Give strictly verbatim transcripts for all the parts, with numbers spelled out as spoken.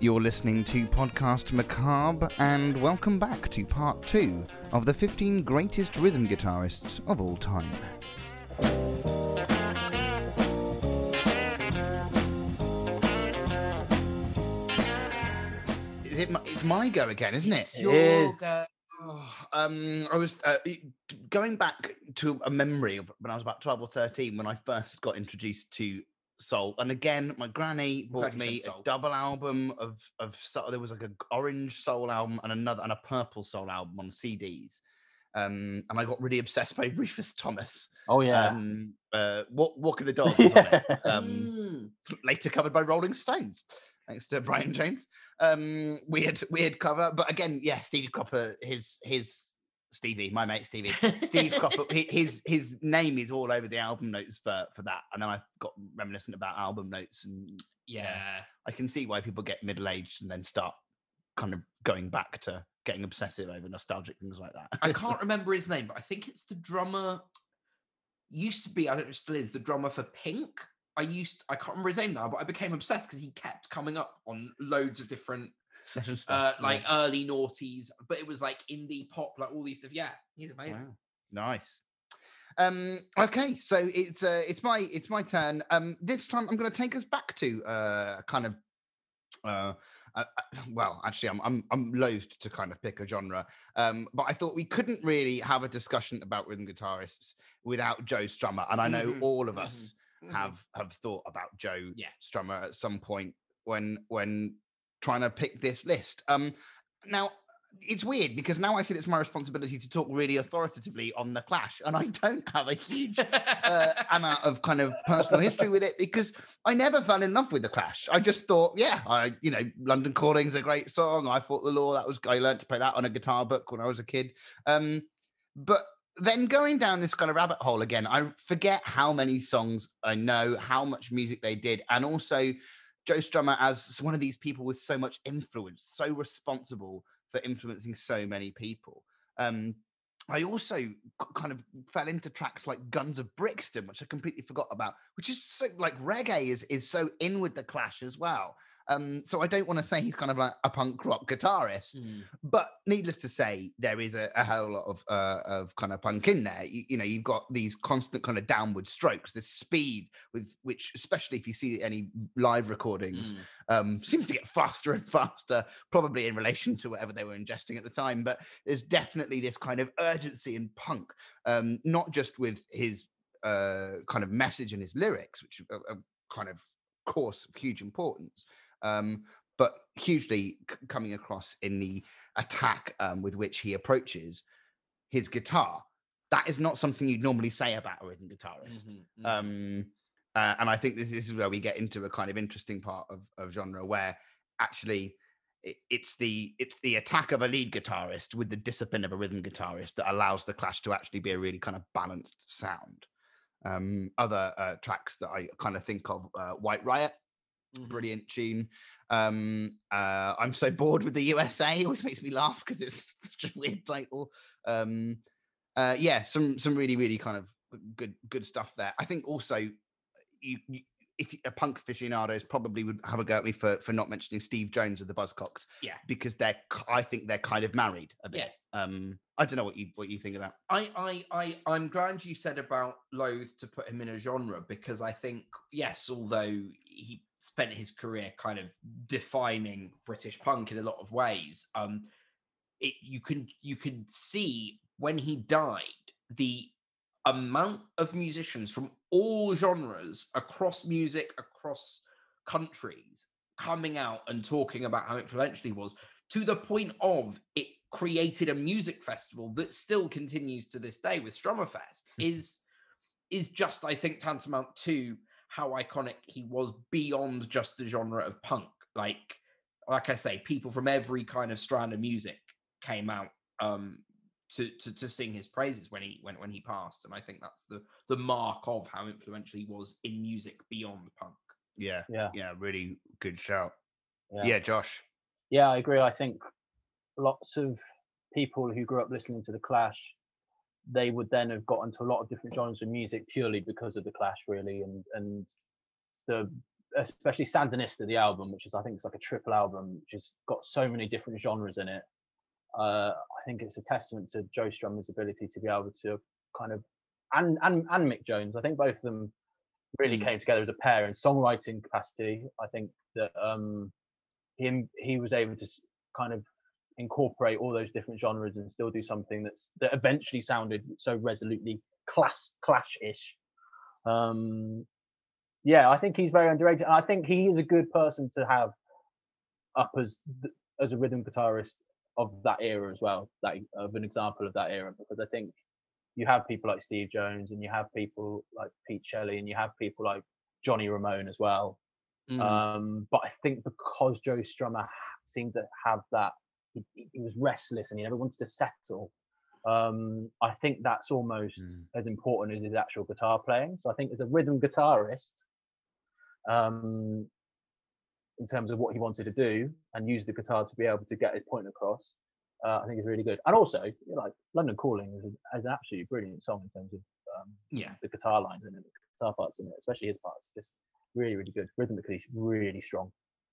You're listening to Podcast Macabre, and welcome back to part two of the fifteen greatest rhythm guitarists of all time. Is it my, it's my go again, isn't it? It's your go. Oh, um, I was uh, going back to a memory of when I was about twelve or thirteen when I first got introduced to soul, and again, my granny bought me a double album of of soul. There was like an orange soul album and another and a purple soul album on C Ds. Um, and I got really obsessed by Rufus Thomas. Oh yeah. Um, uh, Walk, Walk of the Dog was on it. Um, later covered by Rolling Stones, thanks to Brian Jones. Um, weird, weird cover, but again, yeah, Stevie Cropper, his his. Stevie, my mate Stevie, Steve Cropper, his his name is all over the album notes for for that. And then I got reminiscent about album notes, and yeah, uh, I can see why people get middle aged and then start kind of going back to getting obsessive over nostalgic things like that. I can't remember his name, but I think it's the drummer. Used to be, I don't know if it still is, the drummer for Pink. I used, I can't remember his name now, but I became obsessed because he kept coming up on loads of different. Stuff, uh, like yeah. early noughties, but it was like indie pop, like all these stuff. Yeah, he's amazing. Wow. Nice. Um, okay, so it's uh, it's my it's my turn. Um, this time I'm going to take us back to uh, kind of. Uh, uh, well, actually, I'm I'm I'm loath to kind of pick a genre, um, but I thought we couldn't really have a discussion about rhythm guitarists without Joe Strummer, and I know mm-hmm. all of mm-hmm. us mm-hmm. have have thought about Joe yeah. Strummer at some point when when. trying to pick this list. Um, now, it's weird because now I feel it's my responsibility to talk really authoritatively on The Clash, and I don't have a huge uh, amount of kind of personal history with it because I never fell in love with The Clash. I just thought, yeah, I, you know, London Calling's a great song. I Fought the Law. That was, I learned to play that on a guitar book when I was a kid. Um, but then going down this kind of rabbit hole again, I forget how many songs I know, how much music they did, and also Joe Strummer as one of these people with so much influence, so responsible for influencing so many people. Um, I also kind of fell into tracks like Guns of Brixton, which I completely forgot about, which is so, like reggae is, is so in with The Clash as well. Um, so I don't want to say he's kind of like a punk rock guitarist, mm. but needless to say, there is a, a hell lot of uh, of kind of punk in there. You, you know, you've got these constant kind of downward strokes, this speed with which, especially if you see any live recordings, mm. um, seems to get faster and faster, probably in relation to whatever they were ingesting at the time. But there's definitely this kind of urgency in punk, um, not just with his uh, kind of message and his lyrics, which are, are kind of course of huge importance. Um, but hugely c- coming across in the attack um, with which he approaches his guitar. That is not something you'd normally say about a rhythm guitarist. Mm-hmm, mm-hmm. Um, uh, and I think this, this is where we get into a kind of interesting part of, of genre where actually it, it's the it's the attack of a lead guitarist with the discipline of a rhythm guitarist that allows The Clash to actually be a really kind of balanced sound. Um, other uh, tracks that I kind of think of, uh, White Riot, mm-hmm. brilliant tune. Um, uh, I'm So Bored with the U S A, always makes me laugh because it's such a weird title. Um, uh, yeah, some some really really kind of good good stuff there. I think also you, you if a punk aficionados probably would have a go at me for for not mentioning Steve Jones of the Buzzcocks, yeah, because they're I think they're kind of married a bit. Yeah. Um, I don't know what you what you think of that. I I I I'm glad you said about loath to put him in a genre, because I think yes, although he spent his career kind of defining British punk in a lot of ways, um, it you can you can see when he died the amount of musicians from all genres across music, across countries, coming out and talking about how influential he was, to the point of it created a music festival that still continues to this day with Strummerfest, is is just, I think, tantamount to how iconic he was beyond just the genre of punk. Like, like I say, people from every kind of strand of music came out um, to, to to sing his praises when he when when he passed, and I think that's the the mark of how influential he was in music beyond punk. Yeah, yeah, yeah, really good shout. Yeah, yeah, yeah Josh. Yeah, I agree. I think lots of people who grew up listening to The Clash, they would then have got into a lot of different genres of music purely because of The Clash, really, and and the especially Sandinista, the album, which is I think it's like a triple album, which has got so many different genres in it. Uh, I think it's a testament to Joe Strummer's ability to be able to kind of, and and and Mick Jones. I think both of them really Mm. came together as a pair in songwriting capacity. I think that um, him he was able to kind of incorporate all those different genres and still do something that's that eventually sounded so resolutely class clash-ish. Um, yeah, I think he's very underrated. And I think he is a good person to have up as as a rhythm guitarist of that era as well, that of an example of that era, because I think you have people like Steve Jones and you have people like Pete Shelley and you have people like Johnny Ramone as well. Mm. Um, but I think because Joe Strummer seemed to have that, he, he was restless and he never wanted to settle. Um, I think that's almost Mm. as important as his actual guitar playing. So I think as a rhythm guitarist, um, in terms of what he wanted to do and use the guitar to be able to get his point across, uh, I think is really good. And also, you know, like London Calling is, a, is an absolutely brilliant song in terms of um, Yeah. the guitar lines in it, the guitar parts in it, especially his parts, just really, really good. Rhythmically, really strong.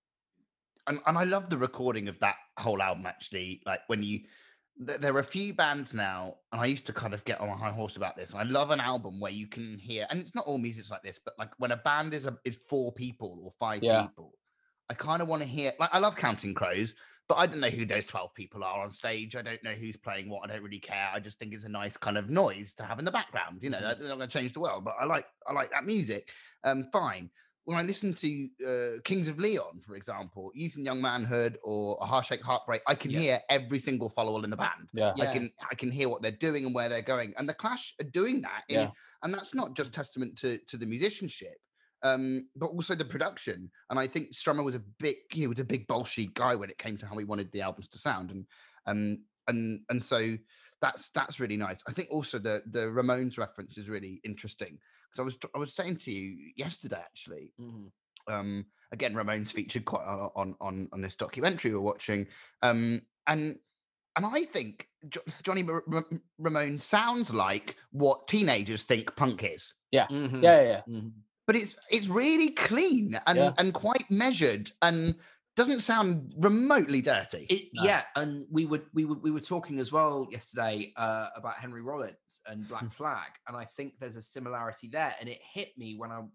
And and I love the recording of that whole album. Actually, like when you, th- there are a few bands now, and I used to kind of get on a high horse about this. I love an album where you can hear, and it's not all music's like this, but like when a band is a, is four people or five Yeah. people, I kind of want to hear. Like I love Counting Crows, but I don't know who those twelve people are on stage. I don't know who's playing what. I don't really care. I just think it's a nice kind of noise to have in the background. You know, Mhm. they're not going to change the world, but I like I like that music. Um, fine. When I listen to uh, Kings of Leon, for example, Youth and Young Manhood or A Heartshake Heartbreak, I can Yeah. hear every single follower in the band. Yeah. I Yeah. can I can hear what they're doing and where they're going. And the Clash are doing that. In, Yeah. And that's not just testament to, to the musicianship, um, but also the production. And I think Strummer was a big, you know, was a big Bolshevik guy when it came to how he wanted the albums to sound. And um, and and so that's that's really nice. I think also the the Ramones reference is really interesting. Because I was I was saying to you yesterday, actually, Mhm. um, again, Ramones featured quite a lot on on on this documentary we're watching, um, and and I think jo- Johnny Mar- Ra- Ramone sounds like what teenagers think punk is, Yeah. Mhm. Yeah. Yeah. Yeah. Mhm. but it's it's really clean and Yeah. and quite measured and doesn't sound remotely dirty. It, No. Yeah, and we were we were we were talking as well yesterday uh, about Henry Rollins and Black Flag, and I think there's a similarity there. And it hit me when I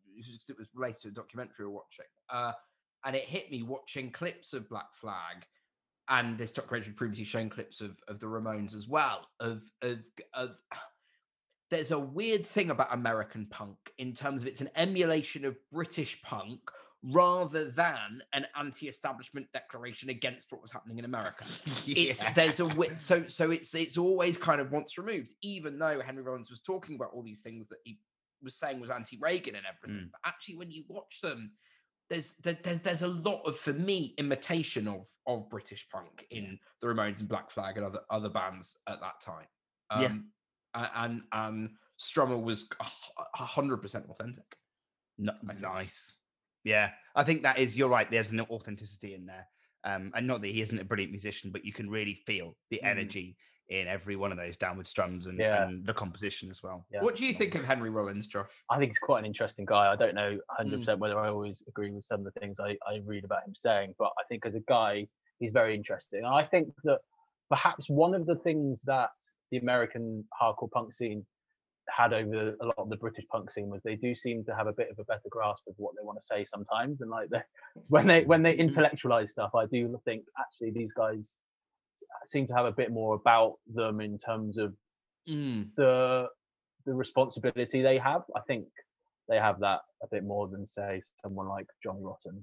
it was related to a documentary we were watching, uh, and it hit me watching clips of Black Flag, and this documentary had previously shown clips of of the Ramones as well. Of of of there's a weird thing about American punk in terms of it's an emulation of British punk rather than an anti-establishment declaration against what was happening in America. It's Yeah. there's a wi- so so it's it's always kind of once removed, even though Henry Rollins was talking about all these things that he was saying was anti-Reagan and everything. Mm. But actually, when you watch them, there's there, there's there's a lot of, for me, imitation of of British punk in the Ramones and Black Flag and other other bands at that time. Um, Yeah. a- and and Strummer was a hundred percent authentic. No, I think. nice. Yeah, I think that is, you're right. There's an authenticity in there. Um, and not that he isn't a brilliant musician, but you can really feel the Mm. energy in every one of those downward strums and, Yeah. and the composition as well. Yeah. What do you think of Henry Rollins, Josh? I think he's quite an interesting guy. I don't know one Mm. hundred percent whether I always agree with some of the things I, I read about him saying, but I think as a guy, he's very interesting. And I think that perhaps one of the things that the American hardcore punk scene had over a lot of the British punk scene was they do seem to have a bit of a better grasp of what they want to say sometimes. And like they, when they when they intellectualize stuff, I do think actually these guys seem to have a bit more about them in terms of Mm. the the responsibility they have. I think they have that a bit more than say someone like Johnny Rotten,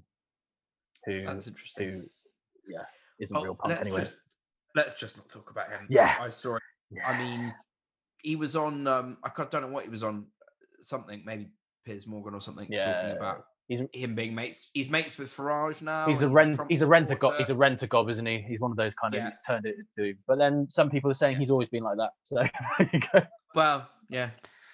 who That's interesting. who yeah isn't Oh, real punk let's anyway. just let's just not talk about him. Yeah. I saw it. Yeah. I mean, he was on. Um, I can't- don't know what he was on. Something maybe Piers Morgan or something, Yeah, talking about he's him being mates. He's mates with Farage now. he's a and rent Trump he's a renter gob supporter. he's a renter gob, isn't he? He's one of those kind of Yeah. he's turned it into. But then some people are saying Yeah. he's always been like that. So there you go. Well, yeah.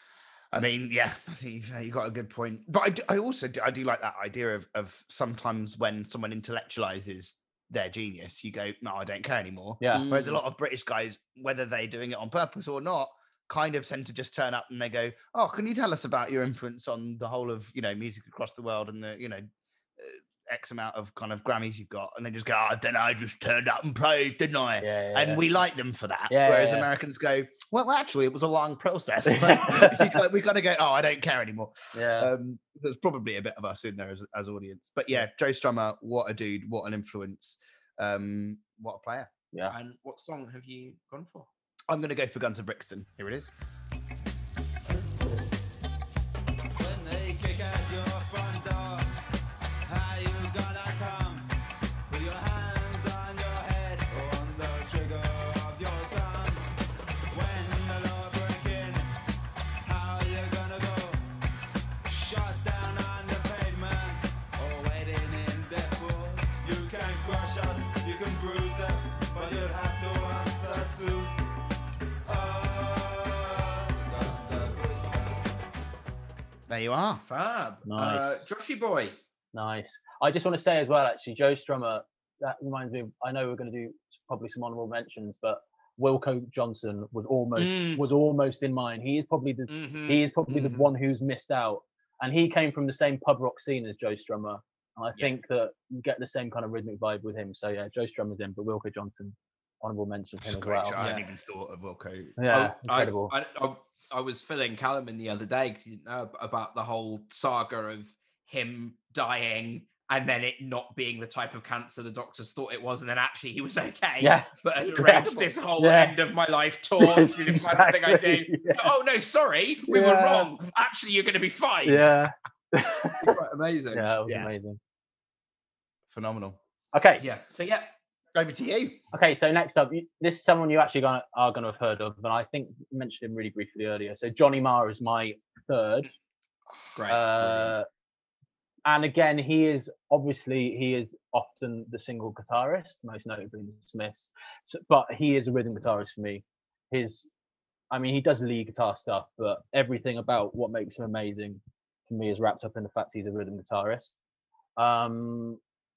I mean, yeah, I think you've, uh, you've got a good point. But I, do, I also do, I do like that idea of of sometimes when someone intellectualizes their genius, you go, no, I don't care anymore. Yeah. Whereas a Mm. lot of British guys, whether they're doing it on purpose or not, kind of tend to just turn up and they go, "Oh, can you tell us about your influence on the whole of, you know, music across the world and the, you know, uh, X amount of kind of Grammys you've got?" And they just go, "Oh, then I just turned up and played, didn't I?" Yeah, yeah, and yeah. we like them for that. Yeah, Whereas yeah, yeah. Americans go, "Well, actually, it was a long process." But we kind of go, "Oh, I don't care anymore." Yeah. Um, there's probably a bit of us in there as, as audience. But yeah, Joe Strummer, what a dude, what an influence, um, what a player. Yeah. And what song have you gone for? I'm going to go for Guns of Brixton. Here it is. When they kick at your front door, how you gonna come? With your hands on your head or on the trigger of your gun? When the law break in, how you gonna go? Shot down on the pavement or waiting in death row. You can crush us, you can bruise us, but you'll have to answer to. There you are. Fab. Nice. Uh, Joshy boy. Nice. I just want to say as well, actually, Joe Strummer, that reminds me of, I know we're going to do probably some honorable mentions, but Wilco Johnson was almost Mm. was almost in mine. He is probably the Mm-hmm. he is probably Mhm. the one who's missed out. And he came from the same pub rock scene as Joe Strummer. And I Yeah. think that you get the same kind of rhythmic vibe with him. So yeah, Joe Strummer's in, but Wilco Johnson, honorable mention for That's him a as great well. shot. I hadn't Yeah. even thought of Wilco. Yeah, Oh, I- incredible. I, I, I was filling Callum in the other day because he didn't know about the whole saga of him dying and then it not being the type of cancer the doctors thought it was, and then actually he was okay. Yeah. But had Incredible. arranged this whole Yeah. end of my life tour to be the final thing I do. Exactly, yeah. Oh no, sorry, we were Yeah. wrong. Actually, you're going to be fine. Yeah. Quite amazing. Yeah, it was Yeah. amazing. Phenomenal. Okay. Yeah. So yeah. Over to you. Okay, so next up, you- this is someone you actually gonna, are going to have heard of, but I think you mentioned him really briefly earlier. So Johnny Marr is my third. Great. Uh, and again, he is obviously he is often the single guitarist, most notably in the Smiths. So, but he is a rhythm guitarist for me. His, I mean, he does lead guitar stuff, but everything about what makes him amazing for me is wrapped up in the fact he's a rhythm guitarist. Um,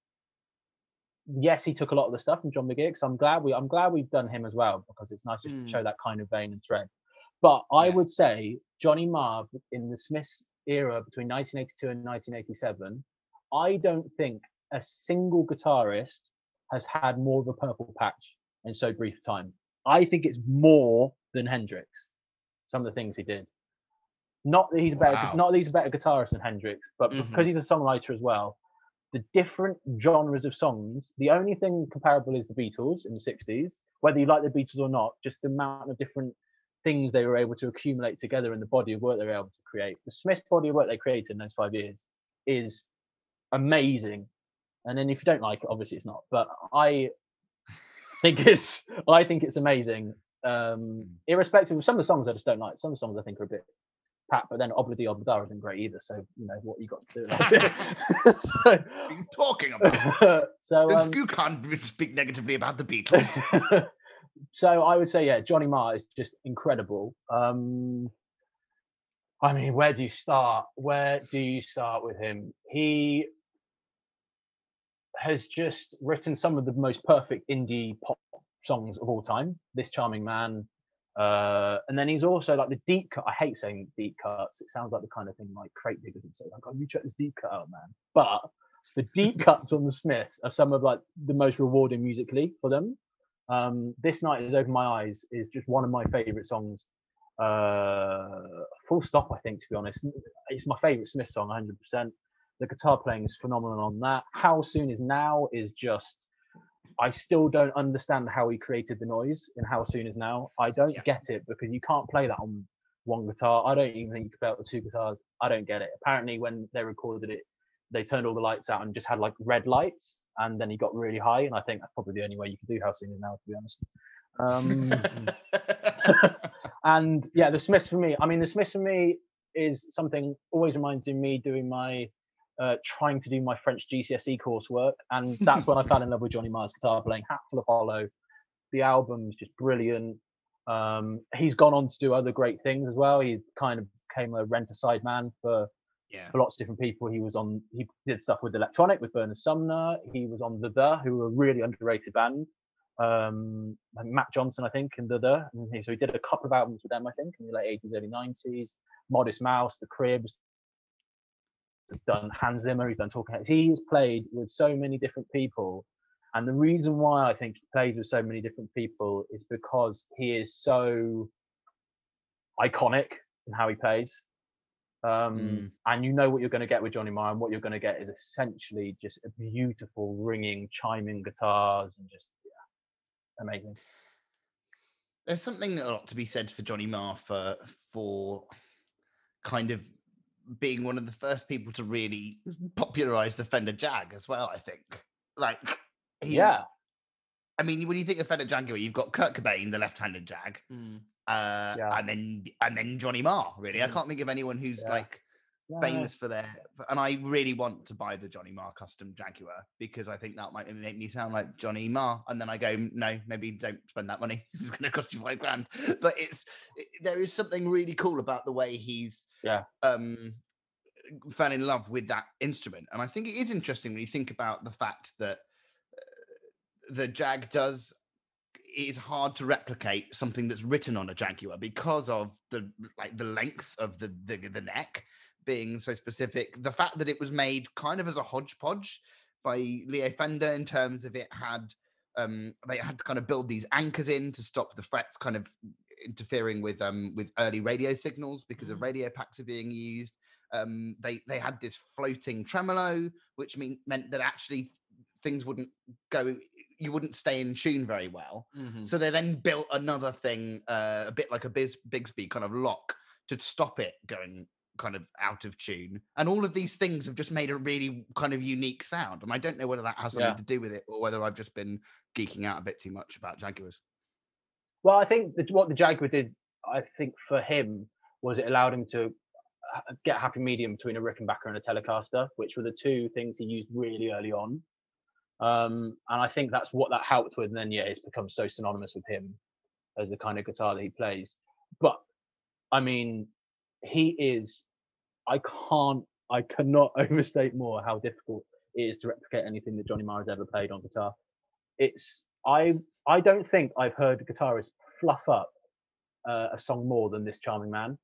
yes, he took a lot of the stuff from John McGeer. So I'm glad we I'm glad we've done him as well, because it's nice to Mm. show that kind of vein and thread. But I Yeah. would say Johnny Marr in the Smiths era between nineteen eighty-two and nineteen eighty-seven, I don't think a single guitarist has had more of a purple patch in so brief a time. I think it's more than Hendrix. Some of the things he did. Not that he's a better, Wow. not that he's a better guitarist than Hendrix, but Mhm. because he's a songwriter as well. The different genres of songs. The only thing comparable is the Beatles in the sixties. Whether you like the Beatles or not, just the amount of different things they were able to accumulate together in the body of work they were able to create. The Smiths body of work they created in those five years is amazing. And then if you don't like it, obviously it's not. But I think it's I think it's amazing. Um, irrespective of some of the songs I just don't like. Some of the songs I think are a bit pat, but then Obladi Oblada isn't great either. So you know what you got to do. About it. What are you talking about? so, so um, You can't speak negatively about the Beatles. so I would say, yeah, Johnny Marr is just incredible. Um, I mean, where do you start? Where do you start with him? He has just written some of the most perfect indie pop songs of all time. This Charming Man. Uh, and then he's also like the deep cut. I hate saying deep cuts. It sounds like the kind of thing like Crate Diggers would say, like, oh, you check this deep cut out, man. But the deep cuts on the Smiths are some of like the most rewarding musically for them. Um, This Night Has Opened My Eyes is just one of my favorite songs. Uh, full stop, I think, to be honest. It's my favorite Smith song, one hundred percent. The guitar playing is phenomenal on that. How Soon Is Now is just, I still don't understand how he created the noise in How Soon Is Now. I don't Yeah. get it, because you can't play that on one guitar. I don't even think you can play it with two guitars. I don't get it. Apparently, when they recorded it, they turned all the lights out and just had like red lights, and then he got really high. And I think that's probably the only way you can do How Soon Is Now, to be honest. Um, and yeah, the Smiths for me, I mean, the Smiths for me is something always reminds me doing my uh, trying to do my French G C S E coursework, and that's when I fell in love with Johnny Marr's guitar playing. Hatful of Hollow, the album's just brilliant. Um, he's gone on to do other great things as well. He kind of became a rent-a-side man for Yeah. for lots of different people. He was on, he did stuff with Electronic, with Bernard Sumner. He was on The The, who were a really underrated band. um, and Matt Johnson, I think, and the the. And he, so he did a couple of albums with them, I think, in the late eighties, early nineties. Modest Mouse, The Cribs. He's done Hans Zimmer. He's done Talking Heads. He's played with so many different people, and the reason why I think he plays with so many different people is because he is so iconic in how he plays. Um, Mm. And you know what you're going to get with Johnny Marr, and what you're going to get is essentially just a beautiful, ringing, chiming guitars, and just yeah, amazing. There's something a lot to be said for Johnny Marr for for kind of being one of the first people to really popularize the Fender Jag as well. I think, like, he, Yeah, I mean, when you think of Fender Jaguar, you've got Kurt Cobain, the left-handed Jag, Mm. uh, Yeah. and then and then Johnny Marr. Really, I Mm. can't think of anyone who's Yeah. like no, famous for their. And I really want to buy the Johnny Marr custom Jaguar because I think that might make me sound like Johnny Marr. And then I go, no, maybe don't spend that money. It's going to cost you five grand. But it's it, there is something really cool about the way he's Yeah. um fell in love with that instrument. And I think it is interesting when you think about the fact that uh, the Jag does. It is hard to replicate something that's written on a Jaguar because of the like the length of the, the the neck being so specific. The fact that it was made kind of as a hodgepodge by Leo Fender in terms of it had um they had to kind of build these anchors in to stop the frets kind of interfering with um with early radio signals because of radio packs are being used. Um they they had this floating tremolo, which mean meant that actually things wouldn't go you wouldn't stay in tune very well. Mhm. So they then built another thing, uh, a bit like a Biz, Bigsby kind of lock to stop it going kind of out of tune. And all of these things have just made a really kind of unique sound. And I don't know whether that has something Yeah. to do with it or whether I've just been geeking out a bit too much about Jaguars. Well, I think that what the Jaguar did, I think for him, was it allowed him to uh, get a happy medium between a Rickenbacker and a Telecaster, which were the two things he used really early on. Um, and I think that's what that helped with. And then, yeah, it's become so synonymous with him as the kind of guitar that he plays. But I mean, he is, I can't, I cannot overstate more how difficult it is to replicate anything that Johnny Marr has ever played on guitar. It's, I, I don't think I've heard a guitarist fluff up uh, a song more than this charming man.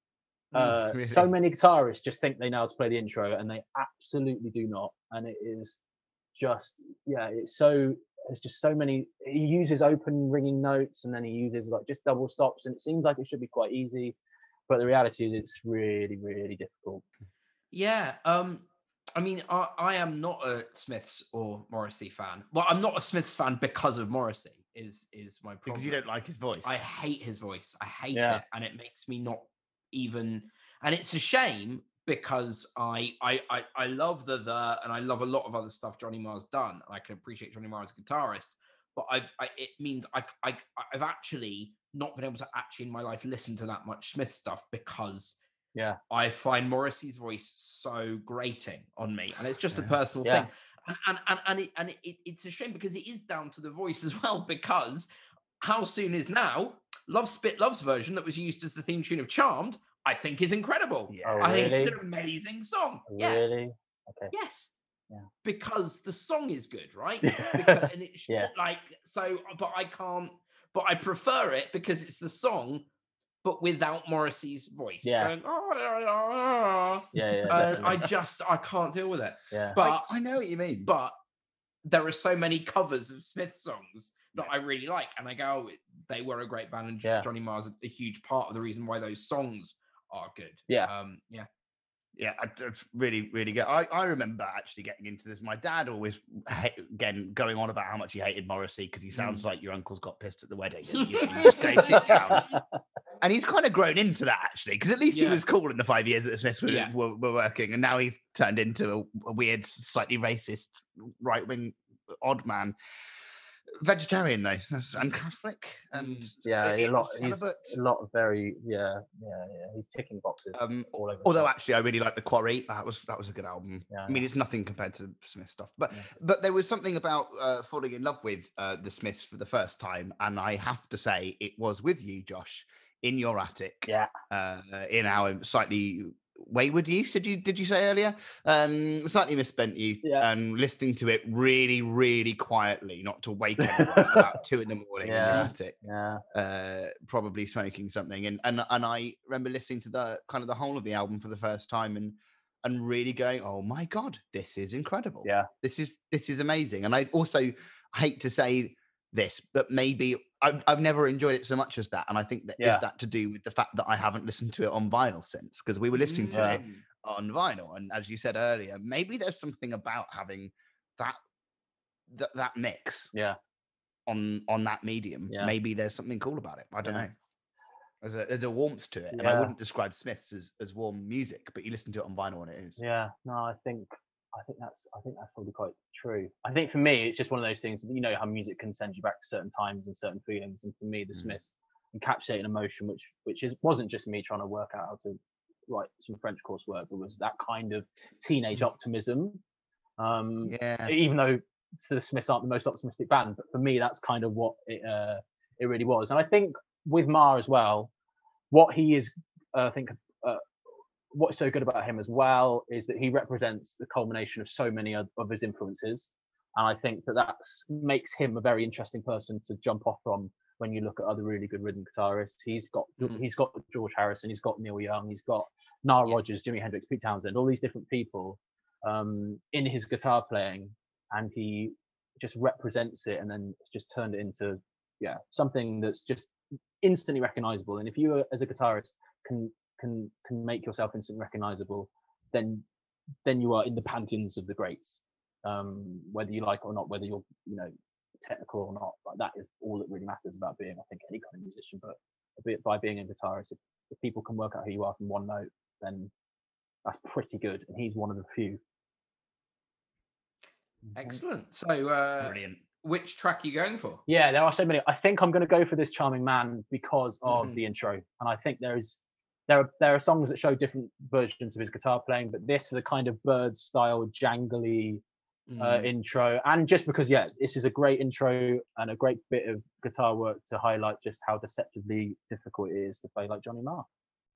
Uh, really? So many guitarists just think they know how to play the intro, and they absolutely do not. And it is just, yeah, it's so, there's just so many. He uses open ringing notes, and then he uses like just double stops, and it seems like it should be quite easy, but the reality is it's really, really difficult. Yeah. Um, I mean, I, I am not a Smiths or Morrissey fan. Well, I'm not a Smiths fan because of Morrissey. Is is my problem? Because you don't like his voice. I hate his voice. I hate Yeah. it, and it makes me not even. And it's a shame because I I I, I love the the and I love a lot of other stuff Johnny Marr's done, and I can appreciate Johnny Marr as a guitarist. But I've I, it means I I I've actually not been able to actually in my life listen to that much Smith stuff because Yeah. I find Morrissey's voice so grating on me, and it's just a Yeah. personal Yeah. thing. And and and and, it, and it, it's a shame because it is down to the voice as well. Because How Soon Is Now, Love Spit Love's version that was used as the theme tune of Charmed, I think is incredible. Yeah. Oh, I think it's really? an amazing song. Yeah. Really? Okay. Yes. Yeah. Because the song is good, right? Yeah. Because, and it sh- Yeah. like so, but I can't. But I prefer it because it's the song, but without Morrissey's voice. Yeah. Going, "Oh, la, la, la." Yeah, yeah, And I definitely. just I can't deal with it. Yeah. But I, I know what you mean. but there are so many covers of Smith songs that Yeah. I really like, and I go, oh, they were a great band, and Jo- Yeah. Johnny Marr's a, a huge part of the reason why those songs are good. Yeah. um, yeah, Yeah, I- it's really, really good. I, I remember actually getting into this. My dad always, ha- again, going on about how much he hated Morrissey because he sounds like your uncle's got pissed at the wedding. And, you know, you just go sit down. And he's kind of grown into that actually, because at least he Yeah. was cool in the five years that the Smiths were, Yeah. were, were working, and now he's turned into a, a weird, slightly racist, right wing, odd man. Vegetarian though, and Catholic, and Mm. Yeah, uh, a lot. He's celibate. a lot of very. Yeah, yeah, yeah. He's ticking boxes Um, all over. the Although place. actually, I really like the Quarry. That was that was a good album. Yeah, I mean, yeah. it's nothing compared to Smith stuff, but Yeah. but there was something about uh, falling in love with uh, the Smiths for the first time, and I have to say, it was with you, Josh, in your attic, Yeah. uh, in our slightly wayward youth. Did you did you say earlier? Um, slightly misspent youth, Yeah. and listening to it really, really quietly, not to wake anyone about two in the morning in your Yeah. attic, Yeah. uh, probably smoking something. And and and I remember listening to the kind of the whole of the album for the first time, and and really going, oh my god, this is incredible. Yeah. This is this is amazing. And I also hate to say this, but maybe I've, I've never enjoyed it so much as that. And I think that Yeah. is that to do with the fact that I haven't listened to it on vinyl since, because we were listening to Yeah. it on vinyl. And as you said earlier, maybe there's something about having that that, that mix Yeah. on on that medium. Yeah. Maybe there's something cool about it. I don't Yeah. know. There's a there's a warmth to it. And I Yeah. wouldn't describe Smiths as, as warm music, but you listen to it on vinyl and it is. Yeah, no, I think I think that's I think that's probably quite true. I think for me, it's just one of those things. You know how music can send you back to certain times and certain feelings, and for me, the Mm. Smiths encapsulate an emotion, which which is wasn't just me trying to work out how to write some French coursework, but was that kind of teenage Mm. optimism. Um, Yeah. even though the Smiths aren't the most optimistic band, but for me, that's kind of what it uh, it really was. And I think with Ma as well, what he is, uh, I think. Uh, what's so good about him as well is that he represents the culmination of so many of, of his influences, and I think that that makes him a very interesting person to jump off from when you look at other really good rhythm guitarists. He's got Mhm. he's got George Harrison, he's got Neil Young, he's got Nile Yeah. Rodgers, Jimi Hendrix, Pete Townsend, all these different people um, in his guitar playing, and he just represents it, and then it's just turned it into yeah something that's just instantly recognizable. And if you uh, as a guitarist can can can make yourself instantly recognizable, then then you are in the pantheons of the greats, um, whether you like it or not, whether you're you know technical or not. Like, that is all that really matters about being, I think, any kind of musician. But a bit by being a guitarist, if, if people can work out who you are from one note, then that's pretty good. And he's one of the few. Excellent. So, uh, Brilliant. which track are you going for? Yeah, there are so many. I think I'm going to go for this Charming Man because of Mhm. the intro, and I think there is there are there are songs that show different versions of his guitar playing, but this for the kind of bird style jangly uh, Mm. intro, and just because yeah, this is a great intro and a great bit of guitar work to highlight just how deceptively difficult it is to play like Johnny Marr.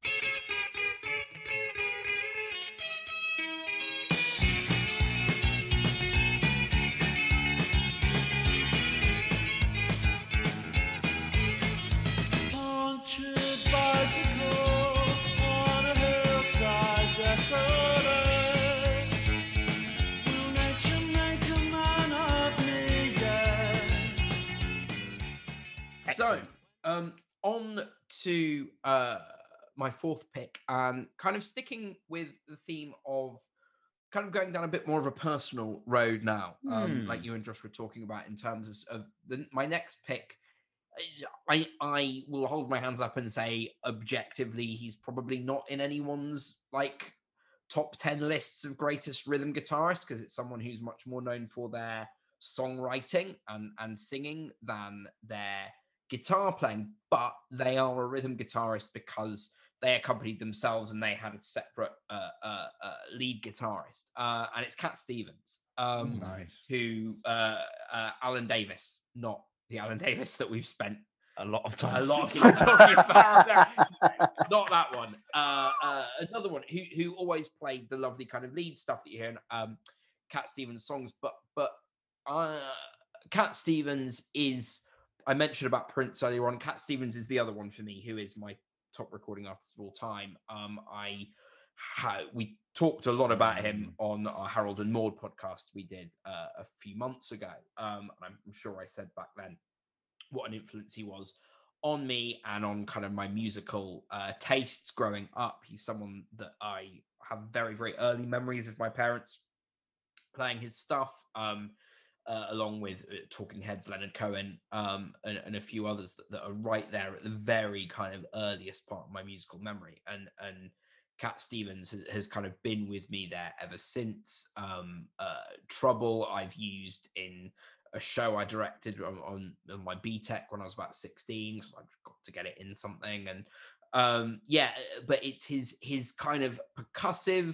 Punctured bicycle on a hillside desolate. Will nature make a man of me yet? So, Excellent. um, on to uh, my fourth pick, and kind of sticking with the theme of kind of going down a bit more of a personal road now, um, like Hmm. you and Josh were talking about in terms of, of the, my next pick. I I will hold my hands up and say objectively, he's probably not in anyone's like top ten lists of greatest rhythm guitarists because it's someone who's much more known for their songwriting and, and singing than their guitar playing, but they are a rhythm guitarist because they accompanied themselves and they had a separate uh, uh, uh, lead guitarist. Uh, and it's Cat Stevens, um, Nice. who uh, uh, Alan Davis, not the Alan Davis that we've spent A lot of time. a lot of time talking about. Not that one. Uh, uh, another one who who always played the lovely kind of lead stuff that you hear in um, Cat Stevens songs. But but uh, Cat Stevens is. I mentioned about Prince earlier on. Cat Stevens is the other one for me, who is my top recording artist of all time. Um, I ha- we talked a lot about him on our Harold and Maude podcast we did uh, a few months ago. Um, and I'm sure I said back then what an influence he was on me and on kind of my musical uh, tastes growing up. He's someone that I have very, very early memories of my parents playing his stuff, um, uh, along with uh, Talking Heads, Leonard Cohen, um, and, and a few others that, that are right there at the very kind of earliest part of my musical memory. And and Cat Stevens has, has kind of been with me there ever since. Um, uh, Trouble I've used in a show I directed on, on, on my B Tech when I was about sixteen, so I've got to get it in something. And um, yeah, but it's his his kind of percussive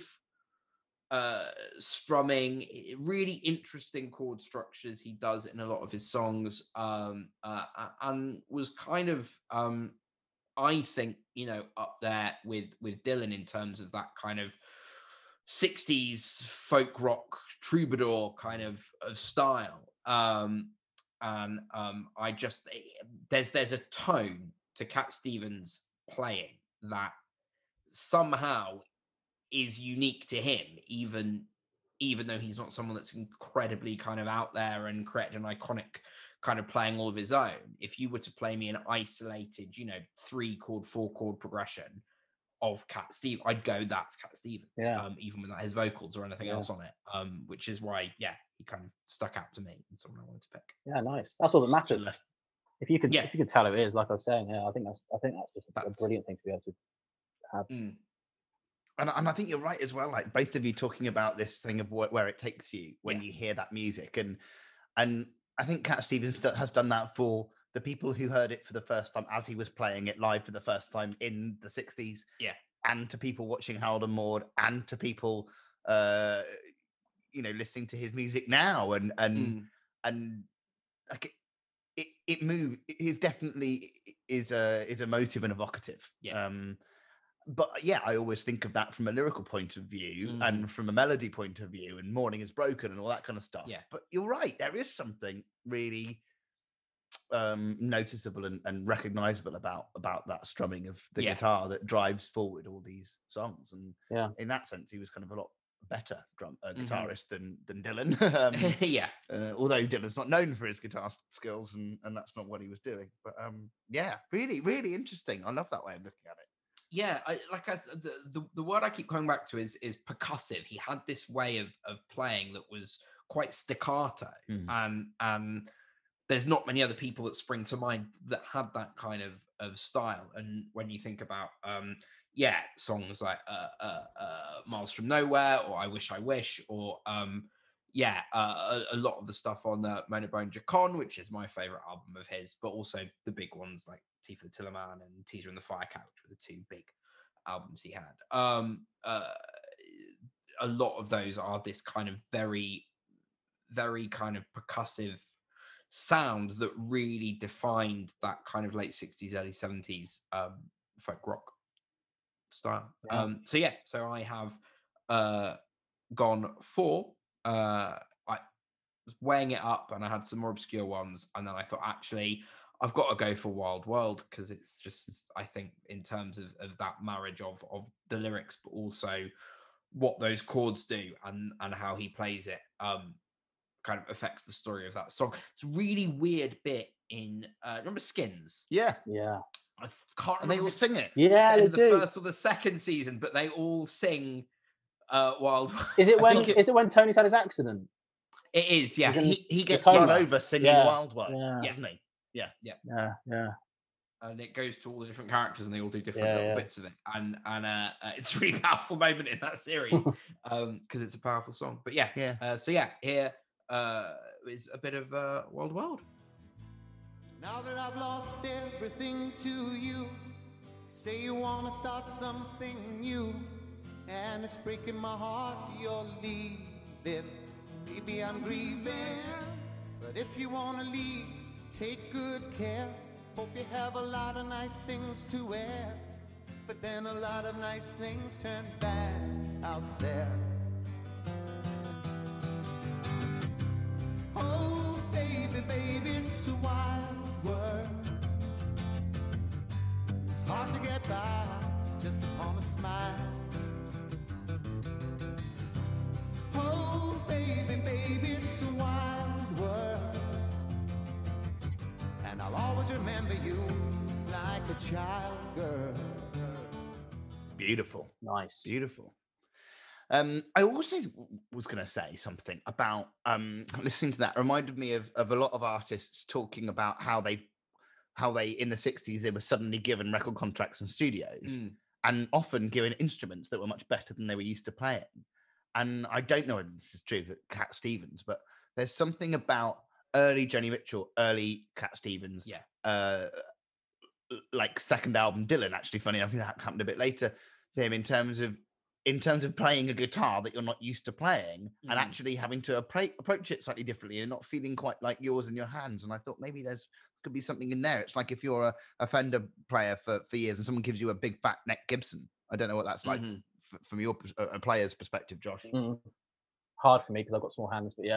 uh strumming, really interesting chord structures he does in a lot of his songs, um uh, and was kind of um I think, you know, up there with with Dylan in terms of that kind of sixties folk rock troubadour kind of, of style. Um, and um, I just eh, there's there's a tone to Cat Stevens playing that somehow is unique to him, even even though he's not someone that's incredibly kind of out there and created an iconic kind of playing all of his own. If you were to play me an isolated, you know, three chord, four chord progression of Cat Stevens, I'd go, that's Cat Stevens, Yeah. um, even without his vocals or anything Yeah. else on it. Um, which is why, yeah, he kind of stuck out to me and someone I wanted to pick. Yeah, nice. That's all that Such a matters. left- If you could, Yeah. if you could tell who it is, like I was saying, yeah, I think that's, I think that's just a, a That's- brilliant thing to be able to have. Mm. And, and I think you're right as well. Like both of you talking about this thing of wh- where it takes you when Yeah. you hear that music, and and I think Cat Stevens do- has done that for the people who heard it for the first time as he was playing it live for the first time in the sixties. Yeah. And to people watching Harold and Maude, and to people, uh, you know, listening to his music now, and and Mm. and like it, it, it moves. It is definitely is a is emotive and evocative. Yeah. Um, but yeah, I always think of that from a lyrical point of view Mhm. and from a melody point of view, and Morning is Broken and all that kind of stuff. Yeah. But you're right, there is something really um noticeable and, and recognizable about about that strumming of the Yeah. guitar that drives forward all these songs. And Yeah. in that sense, he was kind of a lot better drum uh, Mhm. guitarist than than Dylan. um, yeah. uh, although Dylan's not known for his guitar s- skills, and, and that's not what he was doing. But um, yeah, really, really interesting. I love that way of looking at it. Yeah, I, like I s- the, the the word I keep coming back to is is percussive. He had this way of of playing that was quite staccato, Mhm. and and there's not many other people that spring to mind that had that kind of of style. And when you think about um yeah, songs like uh, uh, uh Miles from Nowhere, or I Wish I Wish, or um yeah, uh, a, a lot of the stuff on uh, Monobone Jacon, which is my favorite album of his, but also the big ones like Tea for the Tillerman and Teaser and the Firecat, which were the two big albums he had. Um, uh, a lot of those are this kind of very, very kind of percussive sound that really defined that kind of late sixties, early seventies um, folk rock style. Yeah. Um, so yeah, so I have uh, gone for. Uh, I was weighing it up, and I had some more obscure ones, and then I thought, actually, I've got to go for Wild World, because it's just, I think, in terms of, of that marriage of of the lyrics, but also what those chords do and and how he plays it, um, kind of affects the story of that song. It's a really weird bit in uh, remember Skins? Yeah, Yeah. I th- can't and they remember all if it's- sing it. it's Yeah, the they end of the do. first or the second season, but they all sing uh, Wild. Is it I when think is it's- it when Tony's had his accident? It is, yeah. He's in- He, he gets coma. run over singing Yeah, Wild World, yeah. doesn't he? Yeah, yeah. And it goes to all the different characters, and they all do different Yeah, little yeah. bits of it, and and uh, uh, it's a really powerful moment in that series, um, because it's a powerful song. But yeah, Yeah. uh, so yeah, here uh, is a bit of uh, Wild World. Now that I've lost everything to you, say you wanna start something new, and it's breaking my heart you're leaving. Maybe I'm grieving, but if you wanna leave, take good care. Hope you have a lot of nice things to wear, but then a lot of nice things turn bad out there. Oh, baby, baby, it's a wild world. It's hard to get by just upon a smile. Oh, baby, baby, it's a wild world. And I'll always remember you like a child girl. Beautiful. Nice. Beautiful. Um, I also w- was going to say something about um, listening to that reminded me of, of a lot of artists talking about how they how they in the sixties they were suddenly given record contracts and studios, Mm. and often given instruments that were much better than they were used to playing. And I don't know if this is true for Cat Stevens, but there's something about early Joni Mitchell, early Cat Stevens, Yeah. uh, like second album Dylan. Actually, funny enough, that happened a bit later. Him in terms of in terms of playing a guitar that you're not used to playing Mm. and actually having to appra- approach it slightly differently and not feeling quite like yours in your hands. And I thought maybe there's could be something in there. It's like if you're a, a Fender player for, for years and someone gives you a big fat neck Gibson. I don't know what that's like Mhm. f- from your pers- a a player's perspective, Josh. Mm. Hard for me because I've got small hands, but yeah.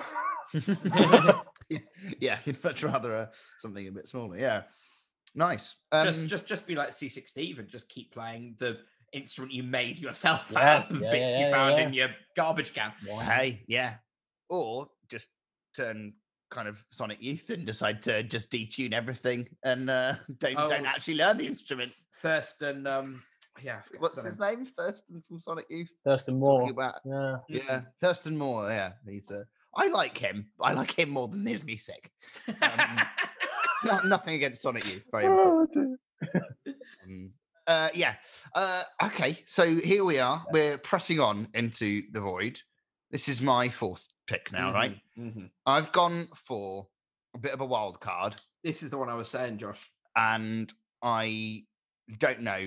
Yeah, you'd much rather uh, something a bit smaller. Yeah, nice. Um, just just just be like C six Steve and just keep playing the instrument you made yourself Yeah, out of yeah, bits yeah, you yeah, found yeah. in your garbage can. Why? hey, yeah, or just turn kind of Sonic Youth and decide to just detune everything and uh, don't don't Oh. actually learn the instrument. Thurston, um, yeah, I forget What's his his name. name? Thurston from Sonic Youth. Thurston Talking Moore. about Yeah. yeah, Thurston Moore. Yeah, he's. Uh, I like him. I like him more than his music. Um, Not, nothing against Sonic Youth. Very important. Um, uh, yeah. Uh, okay. So here we are. We're pressing on into the void. This is my fourth pick now, right? Mhm, mhm. I've gone for a bit of a wild card, This is the one I was saying, Josh. and I don't know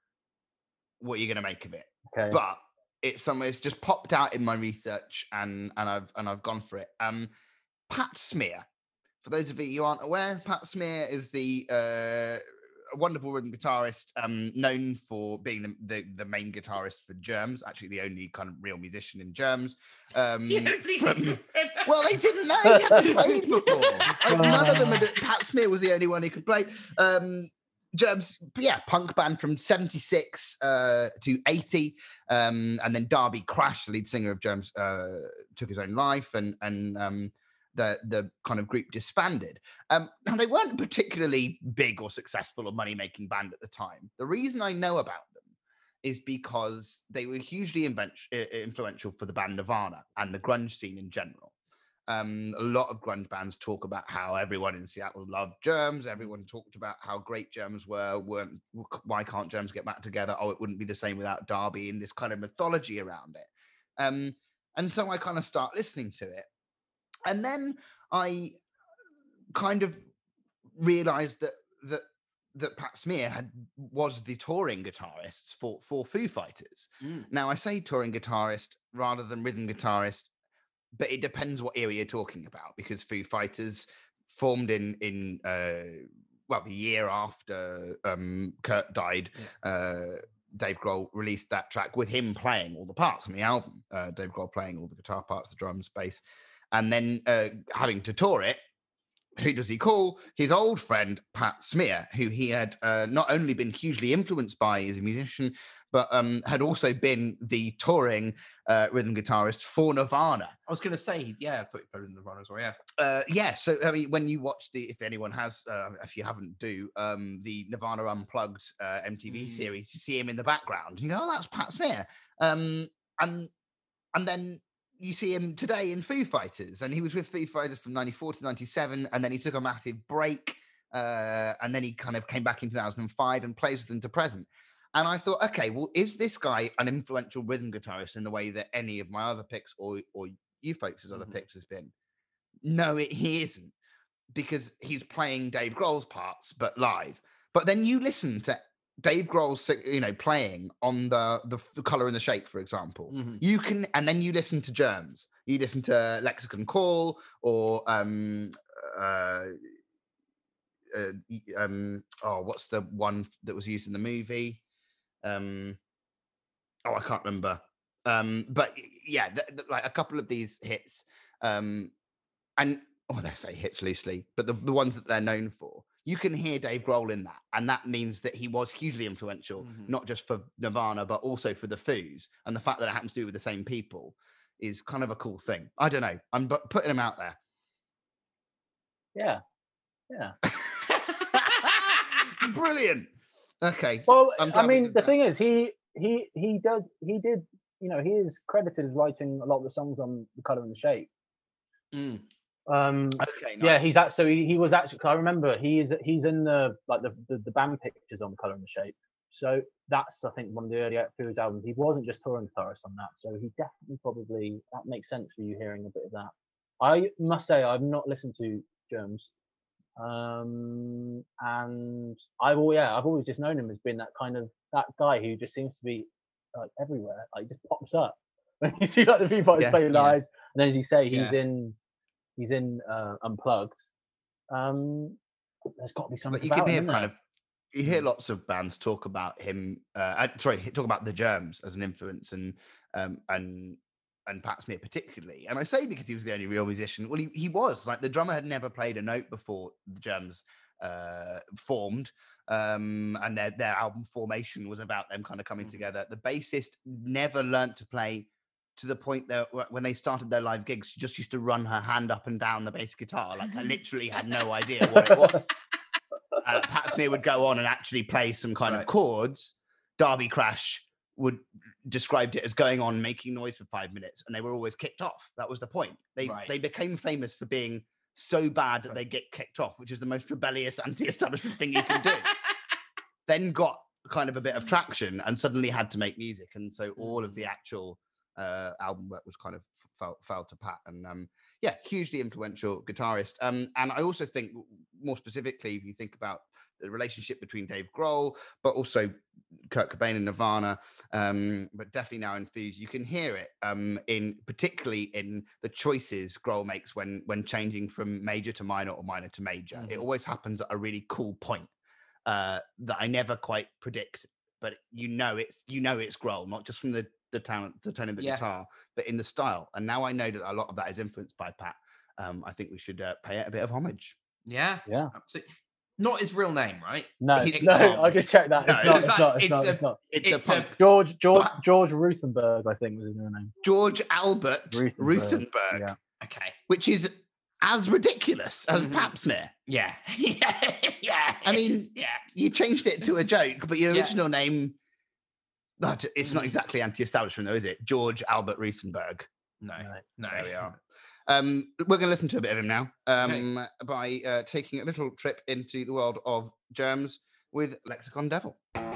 what you're going to make of it, Okay. but it's somewhere. It's just popped out in my research, and and I've and I've gone for it. Um, Pat Smear. For those of you who aren't aware, Pat Smear is the uh, a wonderful rhythm guitarist, um, known for being the, the, the main guitarist for Germs, actually the only kind of real musician in Germs. Um, Yeah, please. from- well, they didn't know, he hadn't played before. Like, none of them, had, Pat Smear was the only one who could play. Um, Germs, but yeah, punk band from seventy-six uh, to eighty. Um, and then Darby Crash, the lead singer of Germs, uh, took his own life, and, and um, the the kind of group disbanded. Um, now they weren't particularly big or successful or money making band at the time. The reason I know about them is because they were hugely invent- influential for the band Nirvana and the grunge scene in general. Um, a lot of grunge bands talk about how everyone in Seattle loved Germs. Everyone talked about how great Germs were. weren't Why can't Germs get back together? Oh, it wouldn't be the same without Darby, and this kind of mythology around it. Um, and so I kind of start listening to it. And then I kind of realized that that that Pat Smear had was the touring guitarist for for Foo Fighters. Mm. Now I say touring guitarist rather than rhythm guitarist, but it depends what era you're talking about, because Foo Fighters formed in in uh, well the year after um, Kurt died. Yeah. Uh, Dave Grohl released that track with him playing all the parts on the album. Uh, Dave Grohl playing all the guitar parts, the drums, bass. And then uh, having to tour it, who does he call? His old friend, Pat Smear, who he had uh, not only been hugely influenced by as a musician, but um, had also been the touring uh, rhythm guitarist for Nirvana. I was going to say, yeah, I thought you played in Nirvana as well, yeah. Uh, yeah, so I mean, when you watch the, if anyone has, uh, if you haven't, do um, the Nirvana Unplugged uh, M T V Mm. series, you see him in the background. You go, oh, that's Pat Smear. Um, and and then you see him today in Foo Fighters, and he was with Foo Fighters from ninety-four to ninety-seven, and then he took a massive break, uh, and then he kind of came back in two thousand five and plays with them to present. And I thought, okay, well, is this guy an influential rhythm guitarist in the way that any of my other picks or or you folks' other Mhm. picks has been? No, it, he isn't, because he's playing Dave Grohl's parts, but live. But then you listen to Dave Grohl's, you know, playing on the, the the color and the shape, for example. Mhm. You can, and then you listen to Germs. You listen to Lexicon Call or um uh, uh y- um oh, what's the one that was used in the movie? Um oh, I can't remember. Um, but y- yeah, th- th- like a couple of these hits, um, and oh, they say hits loosely, but the, the ones that they're known for, you can hear Dave Grohl in that, and that means that he was hugely influential, Mhm. not just for Nirvana, but also for the Foos. And the fact that it happens to do with the same people is kind of a cool thing. I don't know. I'm bu- putting him out there. Yeah. Yeah. Brilliant. Okay. Well, I'm I glad we mean, did the that. thing is, he he he does he did you know he is credited as writing a lot of the songs on The Color and the Shape. Mm. Um, Okay. Nice. yeah, he's actually he, he was actually. 'Cause I remember he's he's in the like the, the the band pictures on The Color and the Shape. So that's, I think, one of the early Foos albums. He wasn't just touring guitarist on that, so he definitely probably that makes sense for you hearing a bit of that. I must say I've not listened to Germs, um, and I've al- yeah I've always just known him as being that kind of that guy who just seems to be like everywhere. Like, he just pops up when you see like the Foo Fighters Yeah, play yeah. live, and then as you say, he's Yeah. in he's in uh, Unplugged. Um, there's got to be something But you about can him, hear isn't kind there? of you hear Mm. lots of bands talk about him. Uh, uh, sorry, talk about the Germs as an influence, and um, and and Pat Smear particularly. And I say because he was the only real musician. Well, he, he was like the drummer had never played a note before the Germs uh, formed, um, and their their album Formation was about them kind of coming Mhm. together. The bassist never learnt to play. To the point that wh- when they started their live gigs, she just used to run her hand up and down the bass guitar. Like I literally had no idea what it was. Uh, Pat Smear would go on and actually play some kind Right. of chords. Derby Crash would described it as going on making noise for five minutes, and they were always kicked off. That was the point. They Right. they became famous for being so bad that Right. they get kicked off, which is the most rebellious anti-establishment thing you can do. Then got kind of a bit of traction and suddenly had to make music, and so all of the actual uh, album work was kind of fell, fell to Pat. And um, yeah, hugely influential guitarist. Um, and I also think more specifically, if you think about the relationship between Dave Grohl, but also Kurt Cobain and Nirvana, um, but definitely now in Fuse, you can hear it um, in particularly in the choices Grohl makes when when changing from major to minor or minor to major. Mhm. It always happens at a really cool point uh, that I never quite predict, but you know it's you know it's Grohl, not just from the the talent, the tone of the Yeah. guitar, but in the style. And now I know that a lot of that is influenced by Pat. Um, I think we should uh, pay it a bit of homage. Yeah, Yeah. absolutely. Not his real name, right? No, It no, can't I be. just checked that. No, It's not. because It's not. that's- It's it's not. a- It's not. It's, It's a a- punk. George George But- George Ruthenberg, I think, was his real name. George Albert Ruthenberg, Ruthenberg, yeah. Okay. which is as ridiculous as Mhm. Pat Smear. Yeah. yeah. Yeah. I mean, it's- yeah. You changed it to a joke, but your Yeah. original name, not, it's not Mhm. exactly anti-establishment though, is it? George Albert Ruthenberg. No. No. No. There we are. Um, we're going to listen to a bit of him now um, by uh, taking a little trip into the world of Germs with Lexicon Devil.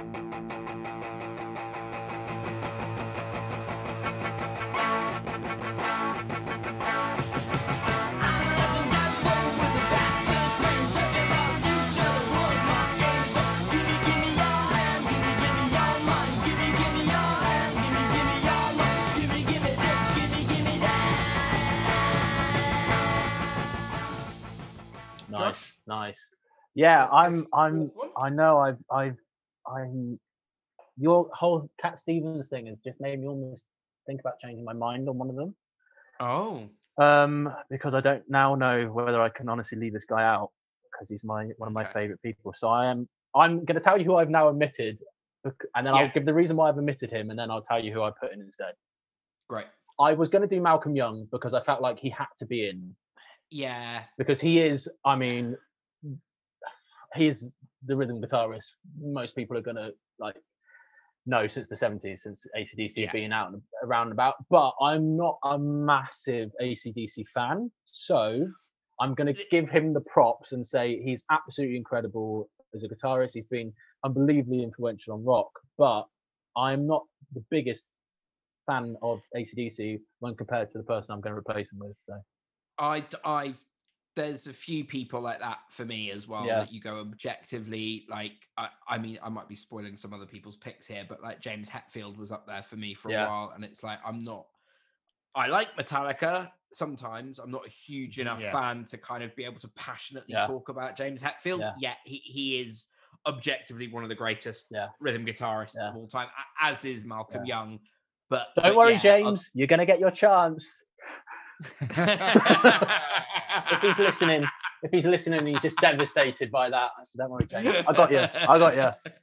Nice, Josh? nice. Yeah, Let's go I'm. for the I'm. fourth one. I know. I've. I've. I'm. Your whole Cat Stevens thing has just made me almost think about changing my mind on one of them. Oh. Um, because I don't now know whether I can honestly leave this guy out because he's my one of my Okay. favorite people. So I am. I'm going to tell you who I've now omitted, bec- and then Yeah. I'll give the reason why I've omitted him, and then I'll tell you who I put in instead. Great. I was going to do Malcolm Young because I felt like he had to be in Yeah. because he is. I mean, he's the rhythm guitarist most people are going to like know since the seventies, since A C D C Yeah. have been out and around and about. But I'm not a massive A C D C fan, so I'm going to give him the props and say he's absolutely incredible as a guitarist. He's been unbelievably influential on rock, but I'm not the biggest fan of A C D C when compared to the person I'm going to replace him with. So I, I've, there's a few people like that for me as well Yeah. that you go objectively, like, I, I mean, I might be spoiling some other people's picks here, but like James Hetfield was up there for me for Yeah. a while. And it's like, I'm not, I like Metallica sometimes. I'm not a huge enough Yeah. fan to kind of be able to passionately Yeah. talk about James Hetfield. Yeah. Yet he, he is objectively one of the greatest Yeah. rhythm guitarists Yeah. of all time, a- as is Malcolm Yeah. Young. But don't but worry, yeah, James, you're going to get your chance. I- If he's listening, if he's listening, and he's just devastated by that. I said, don't worry, James. I got you. I got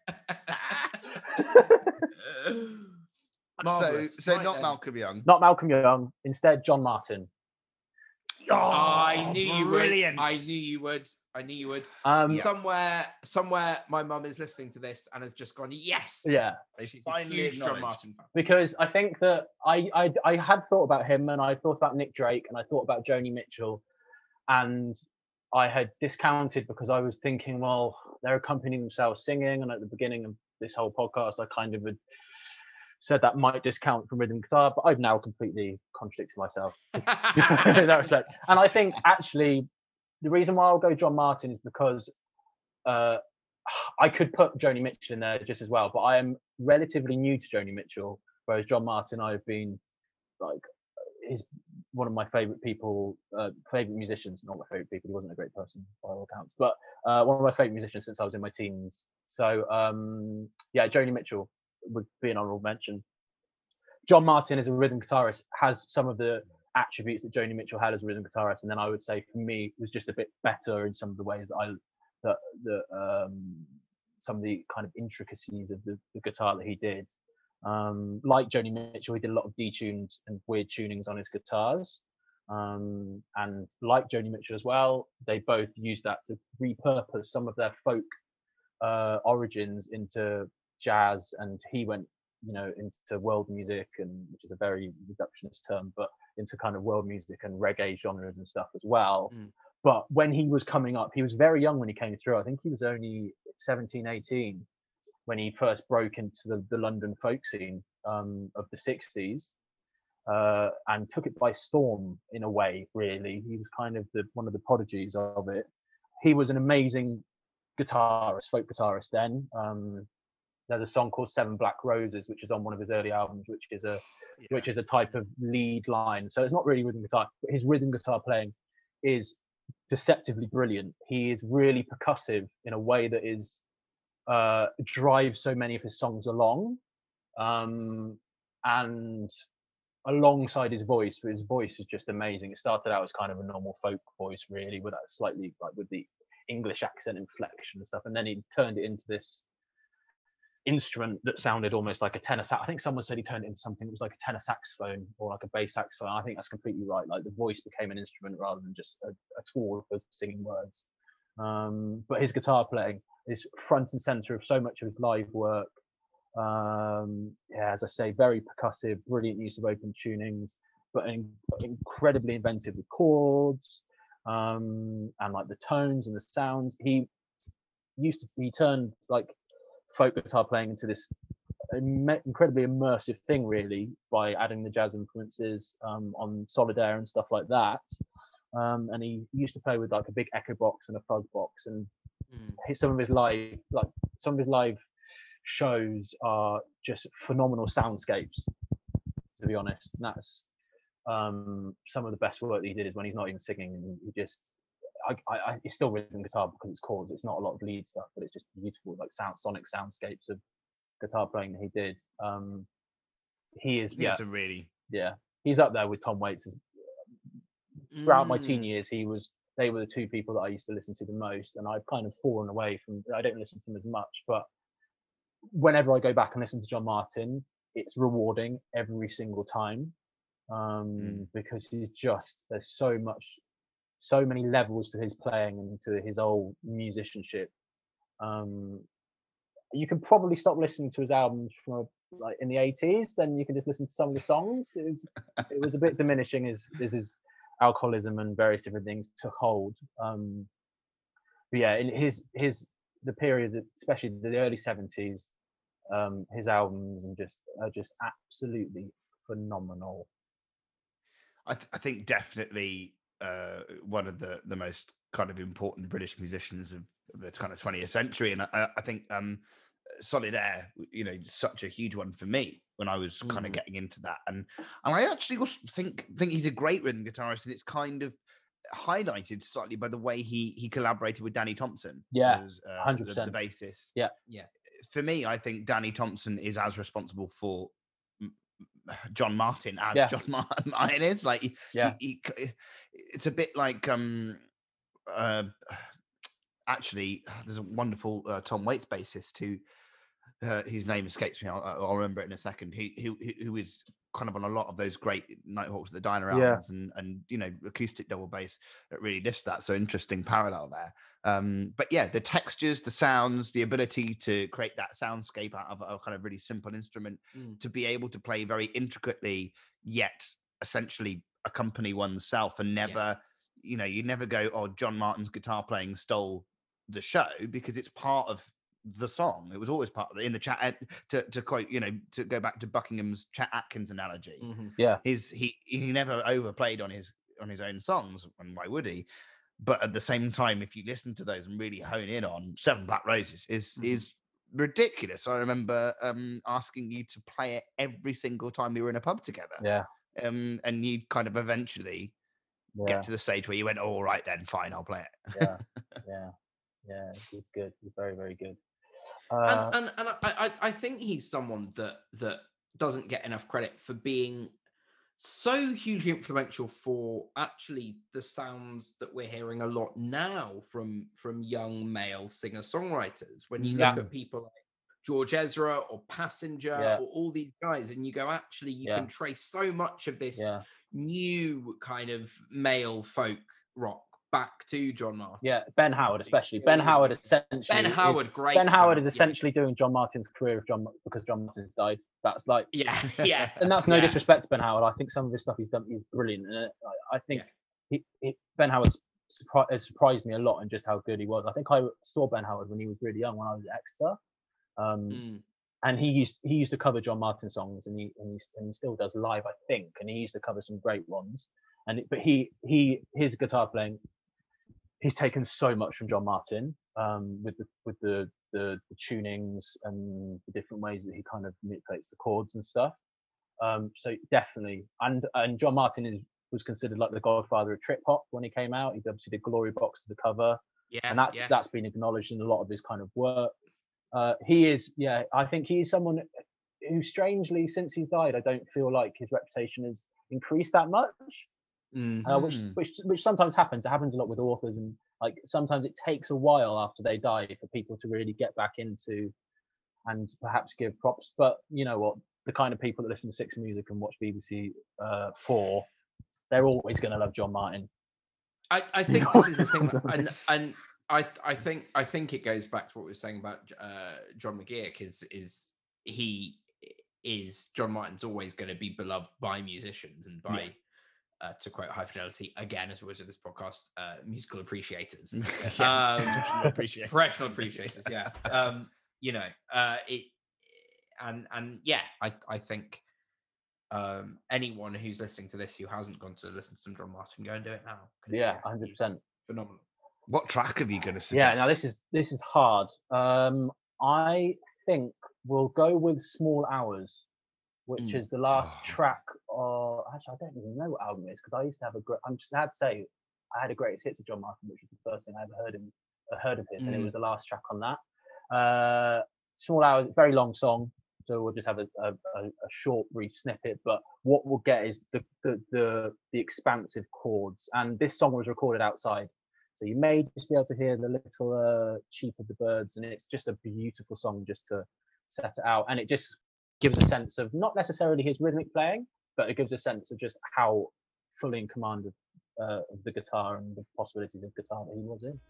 you. So, Marvellous. so Right not then. Malcolm Young. Not Malcolm Young. Instead, John Martin. Oh, I knew you brilliant. would. I knew you would. I knew you would. Um, Somewhere, somewhere, my mum is listening to this and has just gone, yes. yeah, They She's a finally huge John acknowledged. Martin fan. because I think that I, I I had thought about him, and I thought about Nick Drake, and I thought about Joni Mitchell, and I had discounted because I was thinking, well, they're accompanying themselves singing, and at the beginning of this whole podcast, I kind of had said that might discount from rhythm guitar, but I've now completely contradicted myself in that respect. And I think actually the reason why I'll go John Martin is because uh, I could put Joni Mitchell in there just as well, but I am relatively new to Joni Mitchell, whereas John Martin, I've been like, he's one of my favorite people, uh, favorite musicians. Not my favorite people. He wasn't a great person by all accounts, but uh, one of my favorite musicians since I was in my teens. So um, yeah, Joni Mitchell would be an honorable mention. John Martin as a rhythm guitarist has some of the attributes that Joni Mitchell had as a rhythm guitarist, and then I would say for me it was just a bit better in some of the ways that I that that um, some of the kind of intricacies of the, the guitar that he did. Um, like Joni Mitchell, he did a lot of detuned and weird tunings on his guitars. Um, and like Joni Mitchell as well, they both used that to repurpose some of their folk uh, origins into jazz, and he went, you know, into world music, and which is a very reductionist term, but into kind of world music and reggae genres and stuff as well. Mm. But when he was coming up, he was very young when he came through. I think he was only seventeen, eighteen when he first broke into the, the London folk scene um, of the sixties, uh, and took it by storm in a way, really. He was kind of the one of the prodigies of it. He was an amazing guitarist, folk guitarist then. Um, there's a song called Seven Black Roses, which is on one of his early albums, which is a Yeah. which is a type of lead line. So it's not really rhythm guitar, but his rhythm guitar playing is deceptively brilliant. He is really percussive in a way that is uh drives so many of his songs along, um and alongside his voice, his voice is just amazing. It started out as kind of a normal folk voice, really, with that slightly like with the English accent inflection and stuff, and then he turned it into this instrument that sounded almost like a tenor sax. I think someone said he turned it into something that was like a tenor saxophone or like a bass saxophone. I think that's completely right. Like the voice became an instrument rather than just a, a tool for singing words. Um, but his guitar playing is front and center of so much of his live work. Um, yeah, as I say, very percussive, brilliant use of open tunings, but in, incredibly inventive with chords, um, and like the tones and the sounds. He used to, he turned like folk guitar playing into this im- incredibly immersive thing, really, by adding the jazz influences um, on Solidaire and stuff like that. Um, and he used to play with like a big echo box and a fuzz box, and Mm. his, some of his live like some of his live shows are just phenomenal soundscapes, to be honest. And that's um, some of the best work that he did is when he's not even singing, and he just I, I, I it's still rhythm guitar because it's chords. It's not a lot of lead stuff, but it's just beautiful, like sound sonic soundscapes of guitar playing that he did. Um, he is Yeah, yeah so really. yeah he's up there with Tom Waits. Throughout my teen Mm. years, he was they were the two people that I used to listen to the most, and I've kind of fallen away from. I don't listen to them as much, but whenever I go back and listen to John Martin, it's rewarding every single time, um, Mm. because he's just there's so much, so many levels to his playing and to his whole musicianship. Um, you can probably stop listening to his albums from like in the eighties, then you can just listen to some of the songs. It was it was a bit diminishing as as his alcoholism and various different things took hold. Um, but yeah, in his his the period, that- especially the early seventies, um, his albums and just are just absolutely phenomenal. I, th- I think definitely uh, one of the the most kind of important British musicians of, of the kind of twentieth century, and I, I think um, Solidaire, you know, such a huge one for me when I was kind of Mhm. getting into that, and and I actually also think think he's a great rhythm guitarist, and it's kind of highlighted slightly by the way he he collaborated with Danny Thompson, Yeah, as, uh, hundred the, the percent. bassist. Yeah. Yeah. For me, I think Danny Thompson is as responsible for m- John Martin as Yeah. John Mar- Martin is. Like, he, Yeah. he, he, it's a bit like um, uh, actually, there's a wonderful uh, Tom Waits bassist who uh, his name escapes me. I'll, I'll remember it in a second. He who who is kind of on a lot of those great Nighthawks at the Diner Yeah. albums, and and you know, acoustic double bass that really lifts that. So interesting parallel there. Um, but yeah, the textures, the sounds, the ability to create that soundscape out of a kind of really simple instrument, Mm. to be able to play very intricately, yet essentially accompany oneself, and never, you know, you never go, oh, John Martin's guitar playing stole the show, because it's part of the song. It was always part of the in the chat. To to quote, you know, to go back to Buckingham's Chet Atkins analogy, Mhm. Yeah. his he he never overplayed on his on his own songs, and why would he? but at the same time, if you listen to those and really hone in on Seven Black Roses, is Mhm. is ridiculous. I remember um, asking you to play it every single time we were in a pub together, Yeah, um, and you kind of eventually yeah, get to the stage where you went, "All right, then, fine, I'll play it." yeah, yeah, yeah. He's good. He's very, very good. and Uh, and and I, I I think he's someone that that doesn't get enough credit for being so hugely influential for actually the sounds that we're hearing a lot now from from young male singer songwriters. When you look Yeah. at people like George Ezra or Passenger Yeah. or all these guys, and you go, actually, you Yeah. can trace so much of this Yeah. new kind of male folk rock back to John Martin. Yeah, Ben Howard especially. It Ben really Howard makes- essentially. Ben is- Howard, great. Ben Howard shout, is essentially doing John Martin's career of John because John Martin's died. That's like, Yeah, yeah, yeah. and that's no yeah. disrespect to Ben Howard. I think some of his stuff he's done is brilliant, and I, I think Yeah. he, he, Ben Howard surpri- has surprised me a lot in just how good he was. I think I saw Ben Howard when he was really young, when I was at Exeter, um, Mm. and he used he used to cover John Martin songs, and he and he, and he still does live, I think, and he used to cover some great ones. And it, but he he his guitar playing, he's taken so much from John Martin, um, with the with the, the the tunings and the different ways that he kind of manipulates the chords and stuff. Um, so definitely, and and John Martin is was considered like the godfather of trip hop when he came out. He obviously did Glory Box as the cover, Yeah, and that's yeah. that's been acknowledged in a lot of his kind of work. Uh, he is, yeah, I think he's someone who, strangely, since he's died, I don't feel like his reputation has increased that much. Mm. Uh, which, Mm. which, which sometimes happens. It happens a lot with authors, and like sometimes it takes a while after they die for people to really get back into and perhaps give props. But you know what? The kind of people that listen to Six Music and watch B B C uh, Four, they're always going to love John Martin. I, I He's think this is the always thing, something. and and I I think I think it goes back to what we were saying about uh, John McGeoch. Is is he is John Martin's always going to be beloved by musicians and by, Yeah. uh, to quote High Fidelity again, as always with this podcast, uh, musical appreciators, Yeah, Um, professional appreciation. professional appreciators. Yeah, um, you know, uh, it and and yeah, I I think. Um, anyone who's listening to this who hasn't gone to listen to some John Martin, go and do it now. 'cause, Yeah, one hundred he's percent. phenomenal. What track have you going to suggest? Yeah, now this is this is hard. Um, I think we'll go with Small Hours, which Mm. is the last Oh. track. Or actually, I don't even know what album it is because I used to have a great. I'm sad to say, I had a greatest hits of John Martin, which was the first thing I ever heard him uh, heard of his, and it Mm. was the last track on that. Uh, Small Hours, very long song, so we'll just have a, a, a, a short, brief snippet. But what we'll get is the, the the the expansive chords, and this song was recorded outside. So you may just be able to hear the little uh, cheep of the birds, and it's just a beautiful song just to set it out. And it just gives a sense of not necessarily his rhythmic playing, but it gives a sense of just how fully in command of, uh, of the guitar and the possibilities of guitar that he was in.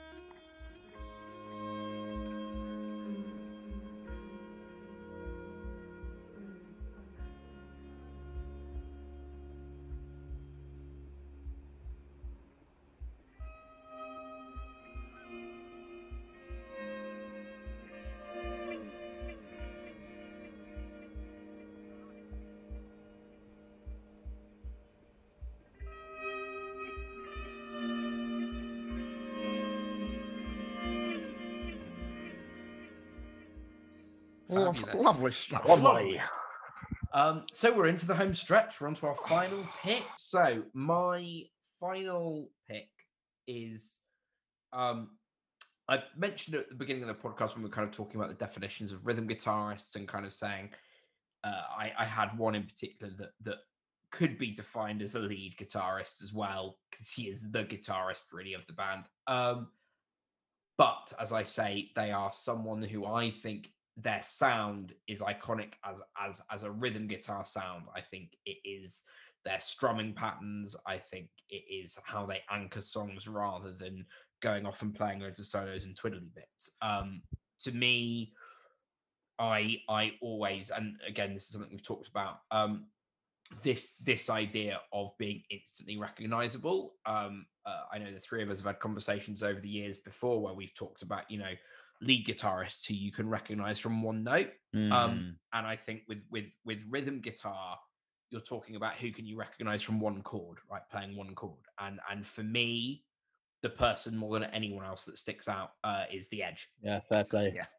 Lo- Fabulous. lovely stuff. Lovely. Um, so we're into the home stretch. We're on to our final pick. So my final pick is, um, I mentioned at the beginning of the podcast when we were kind of talking about the definitions of rhythm guitarists and kind of saying uh, I, I had one in particular that that could be defined as a lead guitarist as well because he is the guitarist really of the band. Um, but as I say, they are someone who I think their sound is iconic as as as a rhythm guitar sound. I think it is their strumming patterns. I think it is how they anchor songs rather than going off and playing loads of solos and twiddly bits. Um, to me, I I always, and again, this is something we've talked about. Um, this this idea of being instantly recognizable. Um, uh, I know the three of us have had conversations over the years before where we've talked about, you know, lead guitarists who you can recognize from one note. Um, Mm. and I think with with with rhythm guitar, you're talking about who can you recognize from one chord, right? Playing one chord. And and for me, the person more than anyone else that sticks out uh, is the Edge. Yeah, fair play. Yeah.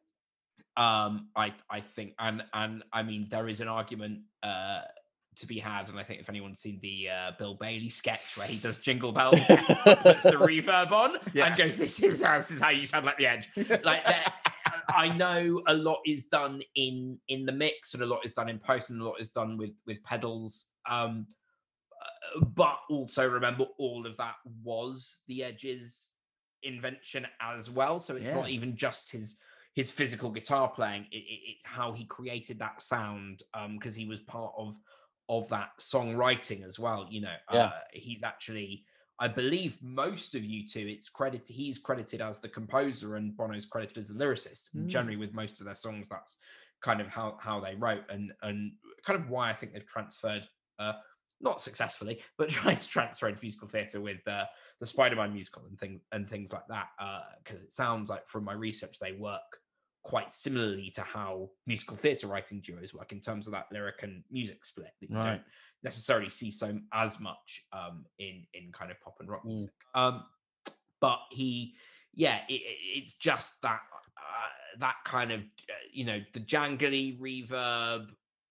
Um, I I think, and and I mean, there is an argument uh, to be had, and I think if anyone's seen the uh, Bill Bailey sketch where he does Jingle Bells, but puts the reverb on Yeah. and goes, "This is this is how you sound like the Edge." Like that. I know a lot is done in in the mix, and a lot is done in post, and a lot is done with with pedals. Um, uh, but also remember, all of that was the Edge's invention as well. So it's Yeah. not even just his his physical guitar playing; it, it, it's how he created that sound. Um, because he was part of of that songwriting as well. You know, Yeah. uh, he's actually. I believe most of U two, it's credited, he's credited as the composer and Bono's credited as the lyricist. And Mm. generally with most of their songs, that's kind of how, how they wrote and, and kind of why I think they've transferred, uh, not successfully, but trying to transfer into musical theatre with uh, the Spider-Man musical and, thing, and things like that. Because it sounds like from my research, they work quite similarly to how musical theatre writing duos work in terms of that lyric and music split that you Right. don't necessarily see so as much um in in kind of pop and rock Mm. music. Um but he yeah it, it- it's just that uh, that kind of uh, you know, the jangly reverb.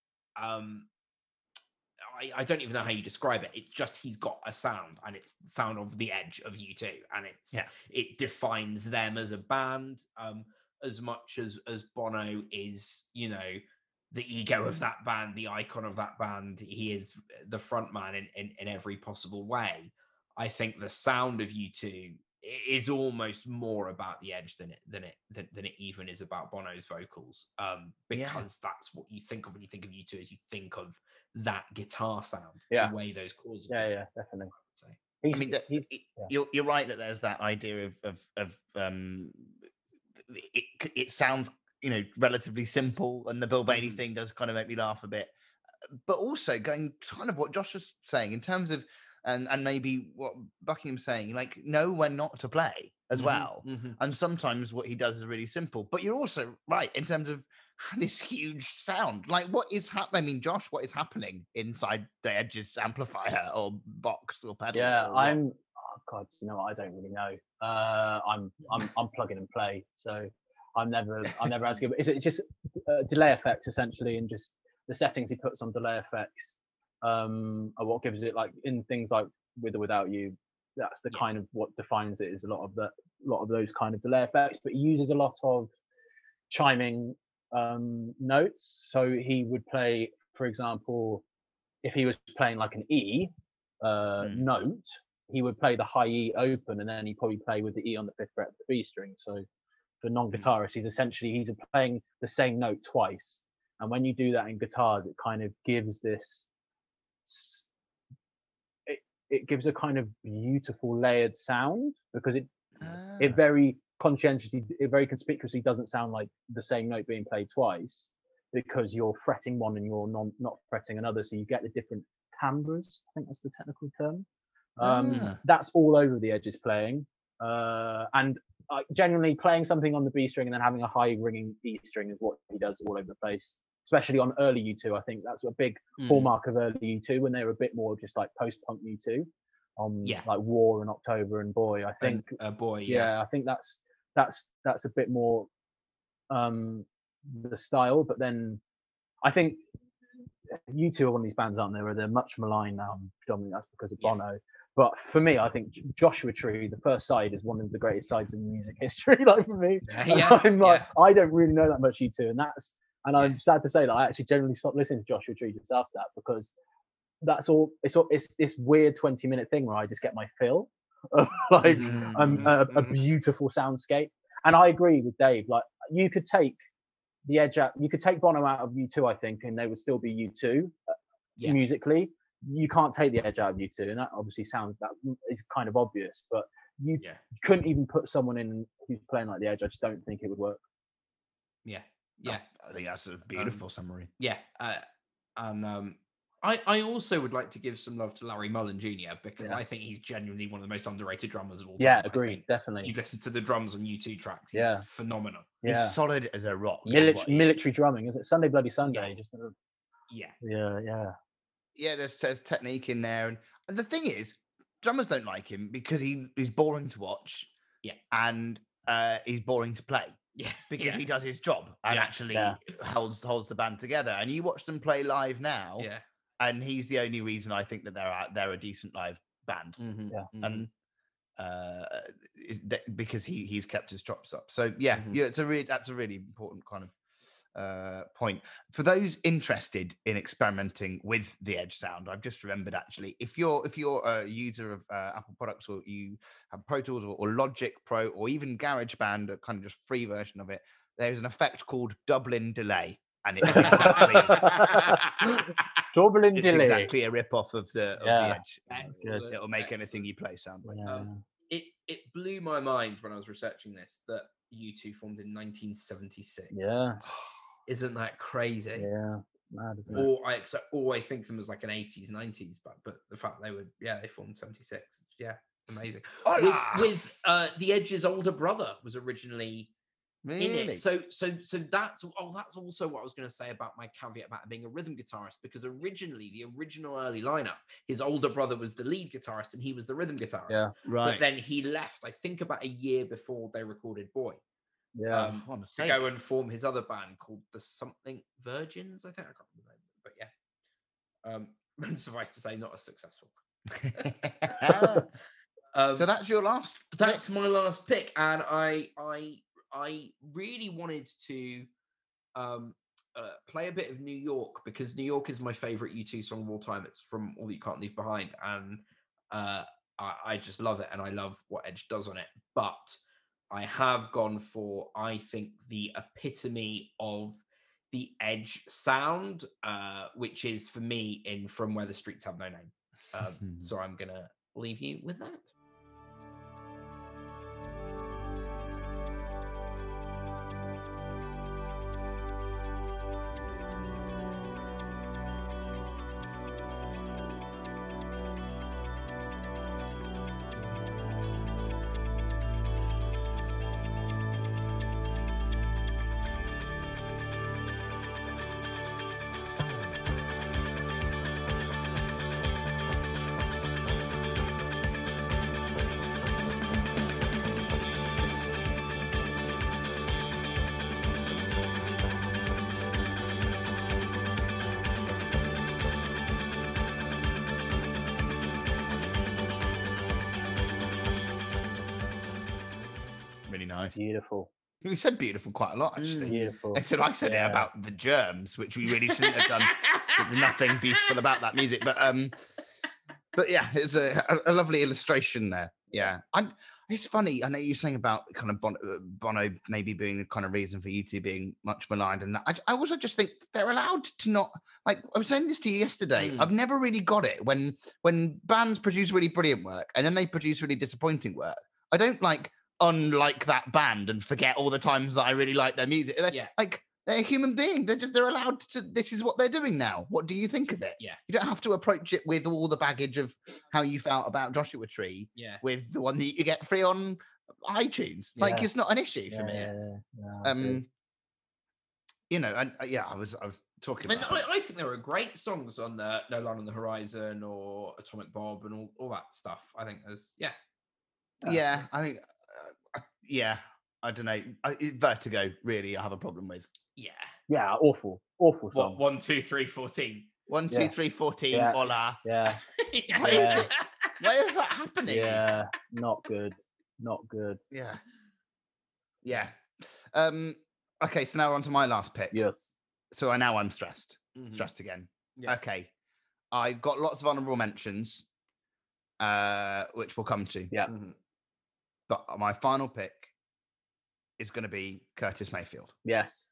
um I, I don't even know how you describe it. It's just he's got a sound, and it's the sound of the Edge of U two, and it's Yeah. it defines them as a band um as much as as Bono is, you know, the ego of that band, the icon of that band. He is the front man in, in, in every possible way. I think the sound of U two is almost more about the Edge than it than it than, than it even is about Bono's vocals. Um, Yeah. because that's what you think of when you think of U two, is you think of that guitar sound, Yeah. the way those chords. Yeah, yeah, definitely. So, He's, I mean, the, he's, it- yeah. you're you're right that there's that idea of of of um, it it sounds, you know, relatively simple, and the Bill Bailey Mhm. thing does kind of make me laugh a bit. But also going kind of what Josh was saying in terms of and and maybe what Buckingham's saying, like know when not to play as Mhm, well. mhm. And sometimes what he does is really simple. But you're also right in terms of this huge sound. Like what is happening? I mean, Josh, what is happening inside the Edge's amplifier or box or pedal? Yeah, or what? I'm. Oh God, you know what? I don't really know. Uh, I'm I'm I'm plug in and play, so I'm never I'm never as good. Is it just a delay effect essentially, and just the settings he puts on delay effects um, are what gives it, like in things like With or Without You. That's the Yeah. kind of what defines it, is a lot of the lot of those kind of delay effects. But he uses a lot of chiming um, notes. So he would play, for example, if he was playing like an E uh, Mm. note, he would play the high E open, and then he'd probably play with the E on the fifth fret of the B string. So for non-guitarists, he's essentially he's playing the same note twice. And when you do that in guitars, it kind of gives this s- it, it gives a kind of beautiful layered sound, because it Ah. it very conscientiously, it very conspicuously doesn't sound like the same note being played twice, because you're fretting one and you're non, not fretting another, so you get the different timbres. I think that's the technical term. Um, Ah. That's all over the Edge's playing, uh, and uh, generally playing something on the B string and then having a high ringing E string is what he does all over the place. Especially on early U two, I think that's a big Mm. hallmark of early U two, when they were a bit more just like post-punk U two, on Yeah. like War and October and Boy. I think And, uh, boy, yeah, yeah. I think that's that's that's a bit more um the style. But then I think U two are one of these bands, aren't they, where they're much maligned now, and predominantly that's because of Yeah. Bono. But for me, I think J- Joshua Tree, the first side, is one of the greatest sides in music history. Like for me, Yeah, And yeah, I'm like, yeah. I don't really know that much U two, and that's and I'm Yeah. sad to say that I actually generally stopped listening to Joshua Tree just after that, because that's all. It's all, it's this weird twenty minute thing where I just get my fill of like Mhm, um, mhm, a, a mhm. beautiful soundscape. And I agree with Dave. Like you could take the Edge out, you could take Bono out of U two, I think, and they would still be U two uh, Yeah. musically. You can't take the Edge out of U two, and that obviously sounds that is kind of obvious. But you Yeah. couldn't even put someone in who's playing like the Edge. I just don't think it would work. Yeah. Yeah. I think that's a beautiful summary. Yeah. Uh, and um, I, I also would like to give some love to Larry Mullen Junior because Yeah. I think he's genuinely one of the most underrated drummers of all time. Yeah, I agreed, think definitely. You listen to the drums on U two tracks, he's Yeah. phenomenal. Yeah, He's solid as a rock. is Milit- what he- military drumming, is it? Sunday Bloody Sunday. Yeah. Just sort of- Yeah. yeah, yeah. yeah, there's, there's technique in there. And, and the thing is, drummers don't like him because he he's boring to watch. Yeah. And uh, he's boring to play Yeah, because yeah. he does his job and Yeah. actually Yeah. holds holds the band together. And you watch them play live now, Yeah. and he's the only reason I think that they're a- they're a decent live band. Mhm, Yeah. mhm. And uh is that- because he he's kept his chops up. So yeah, Mhm. yeah, it's a really that's a really important kind of uh point for those interested in experimenting with the Edge sound. I've just remembered, actually, if you're if you're a user of uh, Apple products, or you have Pro Tools or, or Logic Pro or even GarageBand, a kind of just free version of it, there's an effect called Dublin delay, and it's exactly Dublin it's delay. exactly a rip off of the of Yeah. the Edge. Excellent, It'll make excellent. anything you play sound like Yeah. Um, it it blew my mind when I was researching this that U two formed in nineteen seventy-six. yeah, Isn't that crazy? yeah, mad, isn't it? Or I ex- always think of them as like an eighties, nineties, but but the fact they were, yeah, they formed seventy-six. Yeah, amazing. With, Hola! with uh, the Edge's older brother was originally in Really? it. So so so that's oh that's also what I was going to say about my caveat about being a rhythm guitarist, because originally the original early lineup, his older brother was the lead guitarist and he was the rhythm guitarist. Yeah. But Right. then he left, I think, about a year before they recorded Boy, Yeah, um, Oh, on a to sake. go and form his other band called the Something Virgins. I think I can't remember, but yeah. Um, and suffice to say, not as successful. Um, So that's your last. that's my last pick, and I I I really wanted to um uh, play a bit of New York, because New York is my favorite U two song of all time. It's from All That You Can't Leave Behind, and uh I, I just love it, and I love what Edge does on it. But I have gone for, I think, the epitome of the Edge sound, uh, which is for me in From Where the Streets Have No Name. Um, so I'm gonna leave you with that. Really nice. beautiful, We said beautiful quite a lot, actually. beautiful. Except I said Yeah. it about the Germs, which we really shouldn't have done. There's nothing beautiful about that music, but um, but yeah, it's a, a, a lovely illustration there. Yeah, I'm. It's funny. I know you're saying about kind of Bono, uh, Bono maybe being the kind of reason for you two being much maligned, and that. I, I also just think they're allowed to not. Like I was saying this to you yesterday. Mm. I've never really got it when when bands produce really brilliant work and then they produce really disappointing work. I don't like unlike that band and forget all the times that I really like their music. They're, Yeah. like they're a human being. They're just they're allowed to. This is what they're doing now. What do you think of it? Yeah. You don't have to approach it with all the baggage of how you felt about Joshua Tree Yeah. with the one that you get free on iTunes. Like Yeah. it's not an issue for Yeah, me. yeah, yeah, yeah, I agree. Um, you know, and uh, yeah, I was I was talking And about. I, I think there are great songs on the No Line on the Horizon or Atomic Bob and all, all that stuff. I think there's, yeah. yeah, I think. Uh, I- yeah, I don't know. I, it- Vertigo really, I have a problem with. Yeah. yeah, awful, awful What, song. one, two, three, fourteen. One, two, Yeah. three, fourteen. Yeah. Hola. Yeah, Why is Yeah. it? Why is that happening? yeah, not good, not good. Yeah. Yeah. Um. Okay, so now we're on to my last pick. Yes, So I now I'm stressed. Mhm. Stressed again. Yeah. Okay. I got lots of honorable mentions, uh, which we'll come to. Yeah. Mhm. But my final pick is going to be Curtis Mayfield. yes.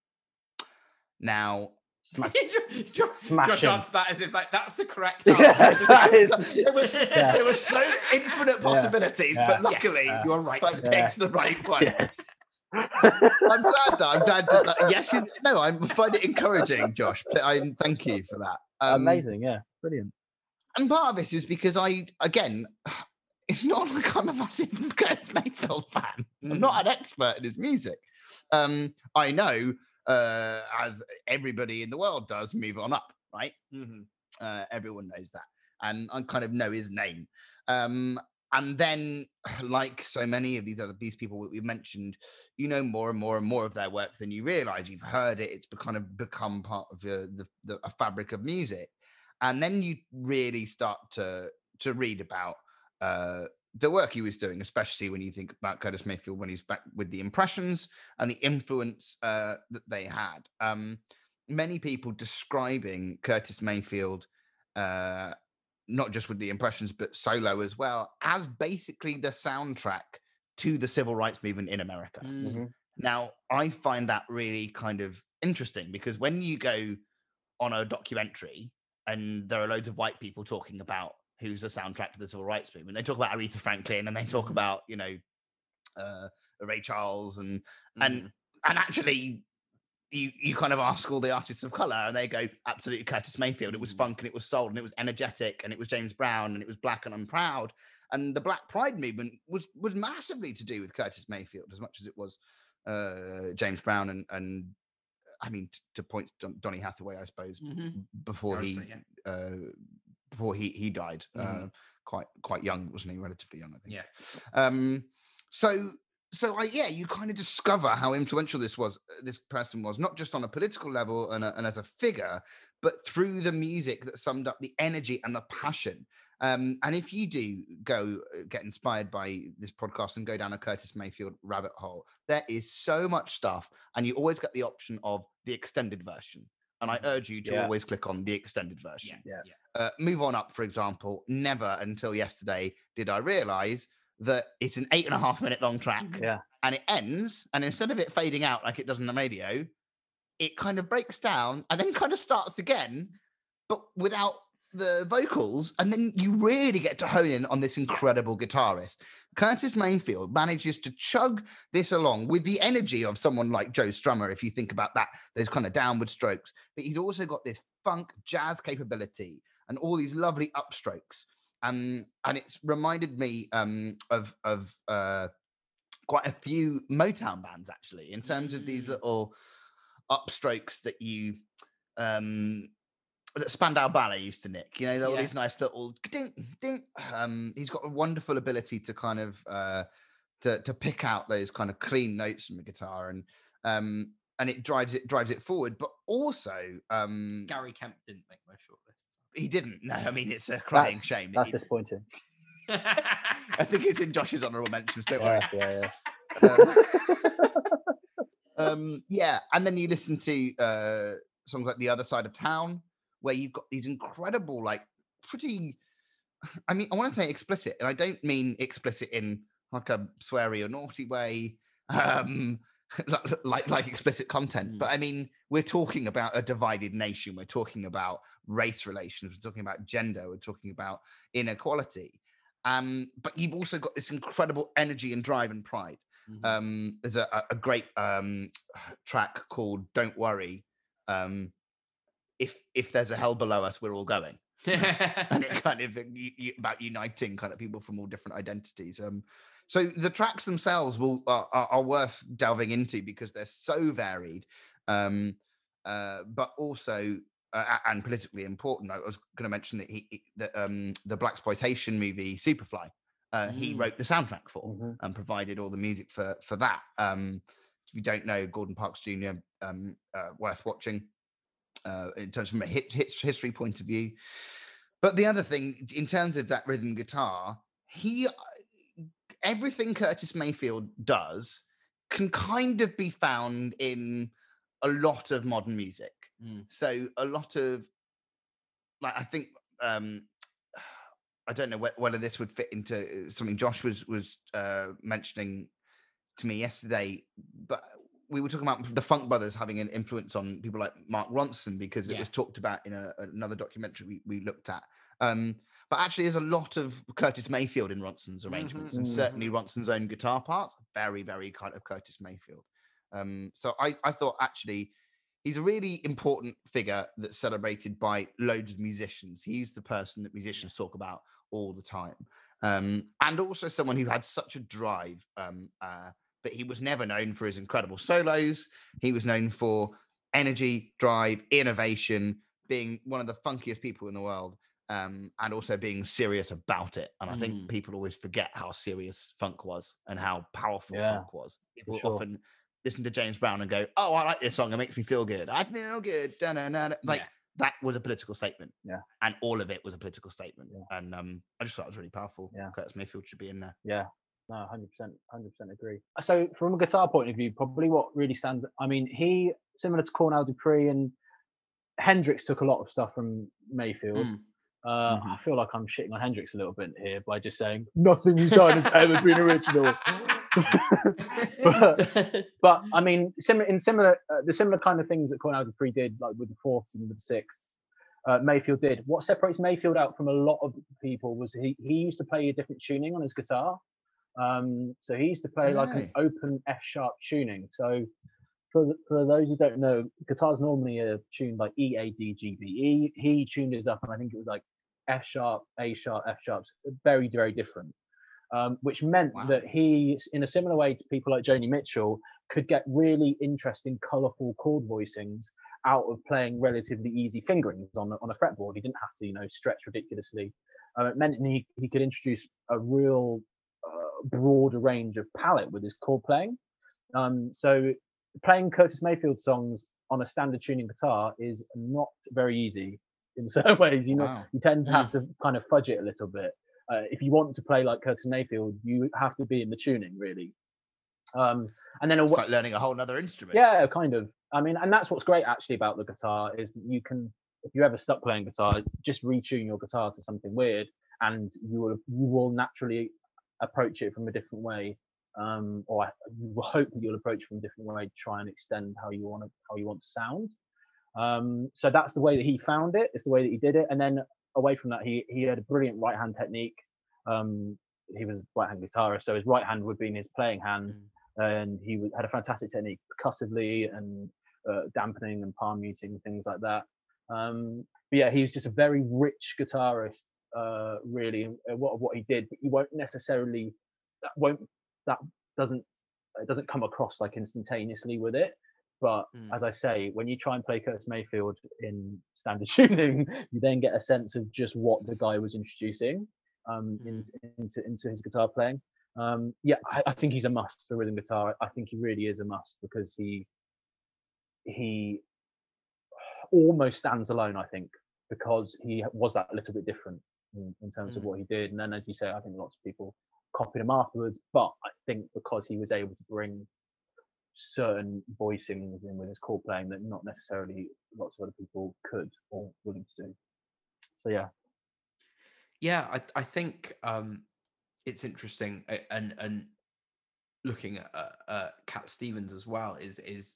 Now, Josh, Josh Smashing. answered that as if like that's the correct Yes, answer. that is. there was Yeah. there was so infinite possibilities, Yeah. but luckily Yes, you're right. I Yeah. picked the right one. Yes. I'm glad that I'm glad that, that- yes, she's, no, I find it encouraging, Josh. I thank you for that. Um, Amazing, yeah, brilliant. And part of it is because I, again, it's not like I'm a massive Curtis Mayfield fan. I'm not an expert in his music. Um, I know, uh, as everybody in the world does, Move On Up, right? Mhm. Uh, everyone knows that. and I kind of know his name. Um, and then, like so many of these other these people that we've mentioned, you know more and more and more of their work than you realize. You've heard it; it's kind of become part of the, the, the a fabric of music. And then you really start to to read about uh, the work he was doing, especially when you think about Curtis Mayfield when he's back with the Impressions and the influence uh, that they had. Um, many people describing Curtis Mayfield, uh, not just with the Impressions, but solo as well, as basically the soundtrack to the civil rights movement in America. Mm. Mm-hmm. Now, I find that really kind of interesting because when you go on a documentary and there are loads of white people talking about who's the soundtrack to the civil rights movement, they talk about Aretha Franklin and they talk Mhm. about, you know, uh, Ray Charles and and Mm. and actually you you kind of ask all the artists of color and they go absolutely Curtis Mayfield. It was Mhm. funk and it was soul and it was energetic and it was James Brown and it was Black and I'm Proud. And the Black Pride movement was was massively to do with Curtis Mayfield as much as it was uh, James Brown and and I mean t- to point to Don- Donny Hathaway, I suppose, Mhm. before I would he say, yeah. uh, before he he died, uh, Mhm. quite quite young, wasn't he? Relatively young, I think. Yeah. Um, so so I yeah, you kind of discover how influential this was. This person was not just on a political level and, a, and as a figure, but through the music that summed up the energy and the passion. Um, and if you do go uh, get inspired by this podcast and go down a Curtis Mayfield rabbit hole, there is so much stuff, and you always get the option of the extended version. And I Mhm. urge you to Yeah. always click on the extended version. Yeah. Yeah. Yeah. Uh, Move On Up, for example, never until yesterday did I realize that it's an eight and a half minute long track Mhm. Yeah. and it ends. And instead of it fading out like it does on the radio, it kind of breaks down and then kind of starts again, but without the vocals. And then you really get to hone in on this incredible guitarist. Curtis Mayfield manages to chug this along with the energy of someone like Joe Strummer, if you think about that, those kind of downward strokes. But he's also got this funk jazz capability and all these lovely upstrokes. Um, and it's reminded me um, of, of uh, quite a few Motown bands, actually, in terms of these Mm. little upstrokes that you um that Spandau Ballet used to nick, you know, all Yeah. these nice little ding, ding. Um, he's got a wonderful ability to kind of uh, to to pick out those kind of clean notes from the guitar, and um, and it drives it drives it forward. But also, um, Gary Kemp didn't make my shortlist. he didn't. No, I mean it's a crying That's, shame. that that's he- disappointing. I think it's in Josh's honourable mentions. Don't worry. Yeah, yeah, yeah. Um, um, yeah, and then you listen to uh, songs like "The Other Side of Town," where you've got these incredible, like, pretty. I mean, I want to say explicit, and I don't mean explicit in like a sweary or naughty way, um, like, like like explicit content. Mm. But I mean, we're talking about a divided nation. We're talking about race relations. We're talking about gender. We're talking about inequality. Um, but you've also got this incredible energy and drive and pride. Mhm. Um, there's a, a- a great um, track called "Don't Worry." Um, if if there's a hell below us, we're all going. And it kind of you, you, about uniting kind of people from all different identities. Um, so the tracks themselves will are, are are worth delving into because they're so varied, um, uh, but also uh, a- and politically important. I was going to mention that he he- that um, the blaxploitation movie Superfly. Uh, He Mm. wrote the soundtrack for Mhm. and provided all the music for for that. Um, if you don't know, Gordon Parks Junior, um, uh, worth watching uh, in terms from a hit, hit history point of view. But the other thing, in terms of that rhythm guitar, he everything Curtis Mayfield does can kind of be found in a lot of modern music. Mm. So a lot of like I think um I don't know wh- whether this would fit into something Josh was was uh, mentioning to me yesterday, but we were talking about the Funk Brothers having an influence on people like Mark Ronson because it Yeah. was talked about in a, another documentary we, we looked at. Um, but actually, there's a lot of Curtis Mayfield in Ronson's arrangements, and Mhm. certainly Ronson's own guitar parts, very, very kind of Curtis Mayfield. Um, so I, I thought actually he's a really important figure that's celebrated by loads of musicians. He's the person that musicians talk about all the time. Um, and also someone who had such a drive, um, uh, but he was never known for his incredible solos. He was known for energy, drive, innovation, being one of the funkiest people in the world. um, and also being serious about it. And I think Mm. people always forget how serious funk was and how powerful Yeah, funk was. People sure. often listen to James Brown and go, "Oh, I like this song. It makes me feel good. I feel good." Da-na-na-na." Like Yeah. that was a political statement. Yeah. And all of it was a political statement. Yeah. And um, I just thought it was really powerful. Yeah. Curtis Mayfield should be in there. Yeah, no, one hundred percent, one hundred percent agree. So from a guitar point of view, probably what really stands, I mean, he, similar to Cornell Dupree and Hendrix, took a lot of stuff from Mayfield. Mm. Uh, Mhm. I feel like I'm shitting on Hendrix a little bit here by just saying nothing he's done has ever been original. but, but I mean, similar in similar uh, the similar kind of things that Cornell Dupree did, like with the fourths and with the sixths, uh, Mayfield did. What separates Mayfield out from a lot of people was he he used to play a different tuning on his guitar. Um, so he used to play like an Right. open F sharp tuning. So for th- for those who don't know, guitars normally are tuned like E, A, D, G, B, E. He tuned his up, and I think it was like F sharp, A sharp, F sharps, very very different. Um, which meant Wow. that he, in a similar way to people like Joni Mitchell, could get really interesting, colourful chord voicings out of playing relatively easy fingerings on a, on a fretboard. He didn't have to, you know, stretch ridiculously. Uh, it meant he he could introduce a real uh, broader range of palette with his chord playing. Um, so playing Curtis Mayfield songs on a standard tuning guitar is not very easy in certain ways. You know, Wow. you tend to have to kind of fudge it a little bit. Uh, if you want to play like Curtis Mayfield, you have to be in the tuning really. Um, and then a, It's like learning a whole nother instrument. yeah, kind of. I mean, and that's what's great actually about the guitar is that you can, if you ever stuck playing guitar, just retune your guitar to something weird, and you will you will naturally approach it from a different way. Um, or I, you will hope that you'll approach it from a different way to try and extend how you want to how you want to sound. Um, so that's the way that he found it. It's the way that he did it. And then away from that, he he had a brilliant right hand technique. Um, he was a right hand guitarist, so his right hand would be in his playing hand, and he w- had a fantastic technique percussively and uh, dampening and palm muting and things like that. Um, but yeah, he was just a very rich guitarist, uh, really, uh, what what he did. But you won't necessarily that won't that doesn't it doesn't come across like instantaneously with it. But Mm. as I say, when you try and play Curtis Mayfield in standard tuning, you then get a sense of just what the guy was introducing um, Mm. into, into into his guitar playing. Um, yeah, I, I think he's a must for rhythm guitar. I think he really is a must because he he almost stands alone. I think because he was that little bit different in, in terms of Mm. what he did. And then, as you say, I think lots of people copied him afterwards. But I think because he was able to bring certain voicings in with his chord playing that not necessarily lots of other people could or willing to do. So yeah, Yeah, I I think um, it's interesting, uh, and and looking at uh, uh, Cat Stevens as well is is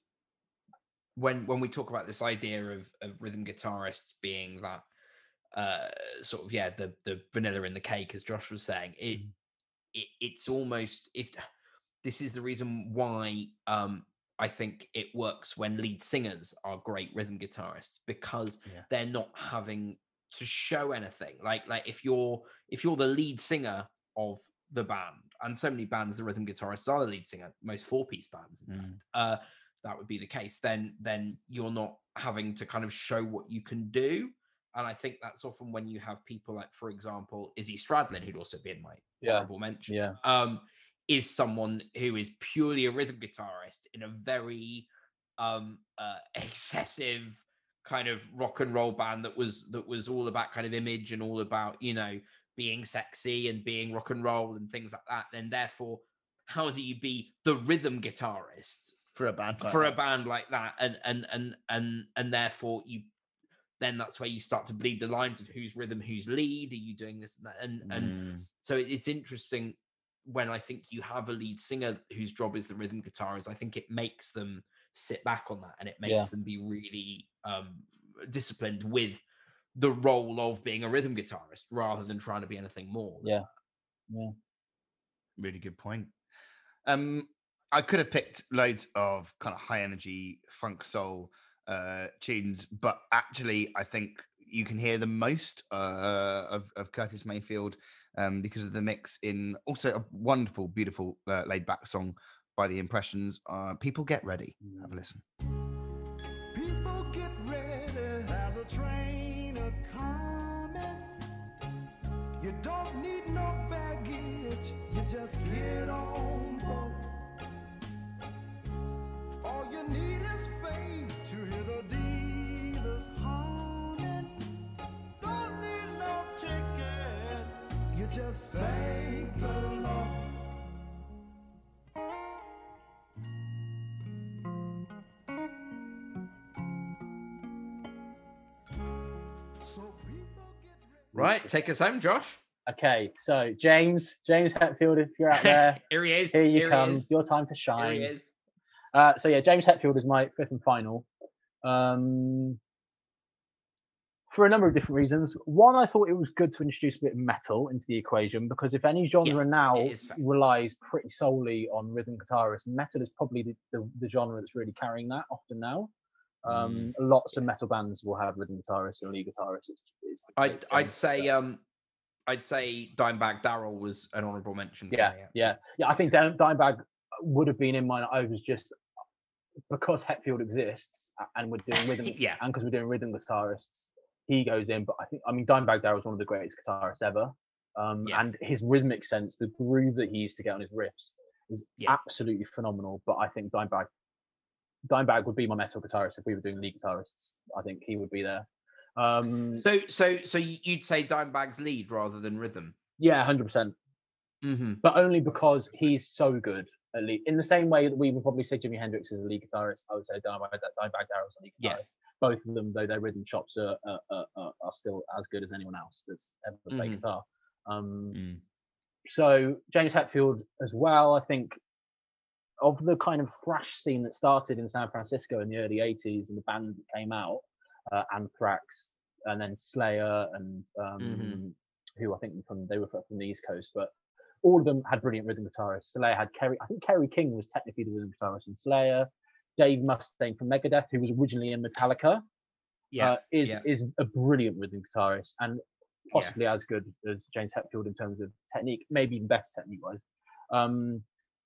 when when we talk about this idea of of rhythm guitarists being that uh, sort of yeah the the vanilla in the cake, as Josh was saying, it, Mhm. it it's almost if this is the reason why um, I think it works when lead singers are great rhythm guitarists because Yeah. they're not having to show anything. Like like if you're if you're the lead singer of the band, and so many bands the rhythm guitarists are the lead singer, most four piece bands in Mm. fact, uh, that would be the case. Then then you're not having to kind of show what you can do. And I think that's often when you have people like, for example, Izzy Stradlin, who'd also be in my Yeah, honorable mentions. yeah. Um, is someone who is purely a rhythm guitarist in a very um uh, excessive kind of rock and roll band that was that was all about kind of image and all about, you know, being sexy and being rock and roll and things like that. Then therefore, how do you be the rhythm guitarist For a band. Like for a that. band like that? And and and and and therefore you then that's where you start to bleed the lines of who's rhythm, who's lead. Are you doing this and that? And and Mm. so it- it's interesting when I think you have a lead singer whose job is the rhythm guitar, is I think it makes them sit back on that and it makes Yeah. them be really um, disciplined with the role of being a rhythm guitarist rather than trying to be anything more. than Yeah. that. Yeah. Really good point. Um, I could have picked loads of kind of high energy funk soul uh, tunes, but actually, I think you can hear the most uh, of, of Curtis Mayfield um, because of the mix in also a wonderful, beautiful, uh, laid back song by the Impressions. Uh, People Get Ready. Have a listen. People get ready, there's a train a coming. You don't need no baggage, you just get on board. All you need is faith to hear the dealers honing. Don't need no ticket, you just thank the Lord. So people get ready. Right, take us home, Josh. Okay, so James, James Hetfield, if you're out there, Here he is. here you Here come. He is. Your time to Here shine. he is. Uh, so yeah, James Hetfield is my fifth and final. Um, for a number of different reasons. One, I thought it was good to introduce a bit of metal into the equation, because if any genre now it is fair. relies pretty solely on rhythm guitarists, metal is probably the, the, the genre that's really carrying that often now. Um, lots of metal bands will have rhythm guitarists and lead guitarists. It's, it's the I'd case I'd going. say um I'd say Dimebag Darrell was an honourable mention. For Yeah, me, actually. yeah, yeah. I think Dime- Dimebag would have been in mine. I was just because Hetfield exists a- and we're doing rhythm, Yeah. and because we're doing rhythm guitarists, he goes in. But I think, I mean, Dimebag Darrell is one of the greatest guitarists ever, um, Yeah. and his rhythmic sense, the groove that he used to get on his riffs, is Yeah. absolutely phenomenal. But I think Dimebag, Dimebag would be my metal guitarist if we were doing lead guitarists. I think he would be there. Um, So so so you'd say Dimebag's lead rather than rhythm. yeah, one hundred percent. Mm-hmm. But only because he's so good at lead. In the same way that we would probably say Jimi Hendrix is a lead guitarist, I would say Dimebag Dimebag Darrell's a lead Yeah. guitarist. Both of them, though their rhythm chops are are, are, are are still as good as anyone else that's ever played Mhm. guitar. Um, Mm. So James Hetfield as well, I think, of the kind of thrash scene that started in San Francisco in the early eighties and the bands that came out, uh, Anthrax and then Slayer and um, Mhm. who I think from they were from the East Coast, but all of them had brilliant rhythm guitarists. Slayer had Kerry, I think Kerry King was technically the rhythm guitarist in Slayer. Dave Mustaine from Megadeth, who was originally in Metallica, Yeah. uh, is yeah. is a brilliant rhythm guitarist and Yeah. possibly as good as James Hetfield in terms of technique, maybe even better technique wise. Um,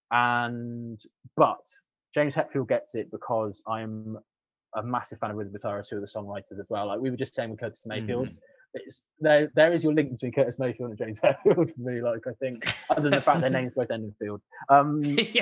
and but James Hetfield gets it because I'm a massive fan of rhythm guitarists who are the songwriters as well. Like we were just saying with Curtis Mayfield, Mhm. it's there. There is your link between Curtis Mayfield and James Hetfield for me. Like I think, other than the fact their names both end in field. Um,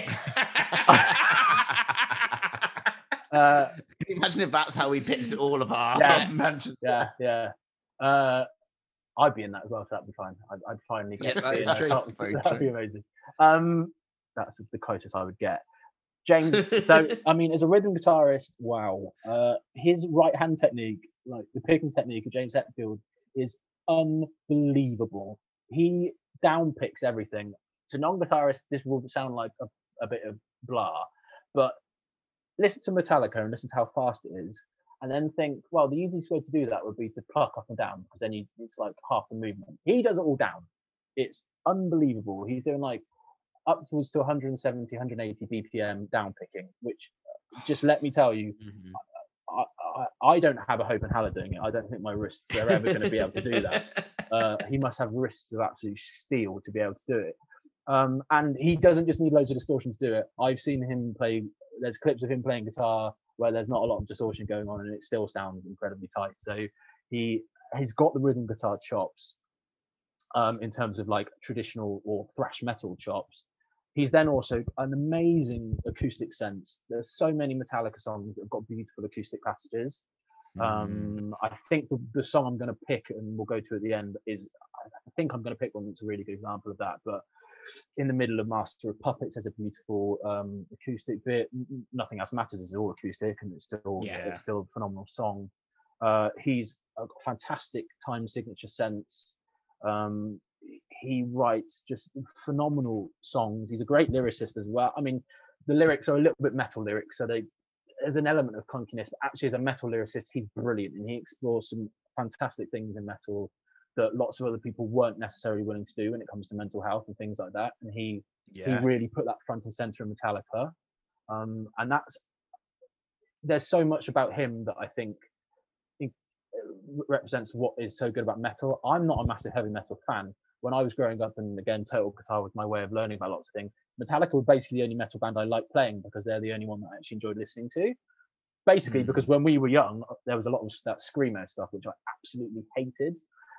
uh, Can you imagine if that's how we picked all of our Yeah. mentions? yeah, yeah. Uh, I'd be in that as well, so that'd be fine. I'd, I'd finally Yeah, get that to be is in that true. top. Very That'd be true. amazing. Um, that's the closest I would get. James, so I mean, as a rhythm guitarist, wow, uh, his right hand technique, like the picking technique of James Hetfield, is unbelievable. He down picks everything. To non-guitarists, this will sound like a, a bit of blah, but listen to Metallica and listen to how fast it is, and then think, well, the easiest way to do that would be to pluck up and down, because then you, it's like half the movement. He does it all down. It's unbelievable. He's doing like upwards to one seventy, one eighty B P M down picking, which just let me tell you, Mhm. I, I, I don't have a hope in Halla doing it. I don't think my wrists are ever going to be able to do that. Uh, he must have wrists of absolute steel to be able to do it. Um, and he doesn't just need loads of distortion to do it. I've seen him play, there's clips of him playing guitar where there's not a lot of distortion going on and it still sounds incredibly tight. So he he's got the rhythm guitar chops um, in terms of like traditional or thrash metal chops. He's then also an amazing acoustic sense. There's so many Metallica songs that have got beautiful acoustic passages. Mm. Um, I think the, the song I'm going to pick and we'll go to at the end is, I think I'm going to pick one that's a really good example of that. But in the middle of Master of Puppets, there's a beautiful um, acoustic bit. N- Nothing else matters. It's all acoustic, and it's still Yeah. it's still a phenomenal song. Uh, he's a fantastic time signature sense. Um, he writes just phenomenal songs. He's a great lyricist as well. I mean, the lyrics are a little bit metal lyrics, so they there's an element of clunkiness, but actually as a metal lyricist, he's brilliant, and he explores some fantastic things in metal that lots of other people weren't necessarily willing to do when it comes to mental health and things like that. And he Yeah. he really put that front and center in Metallica. Um, and that's there's so much about him that I think it represents what is so good about metal. I'm not a massive heavy metal fan. When I was growing up, and again, Total Guitar was my way of learning about lots of things, Metallica were basically the only metal band I liked playing because they're the only one that I actually enjoyed listening to. Basically, Mm. because when we were young, there was a lot of that screamo stuff, which I absolutely hated.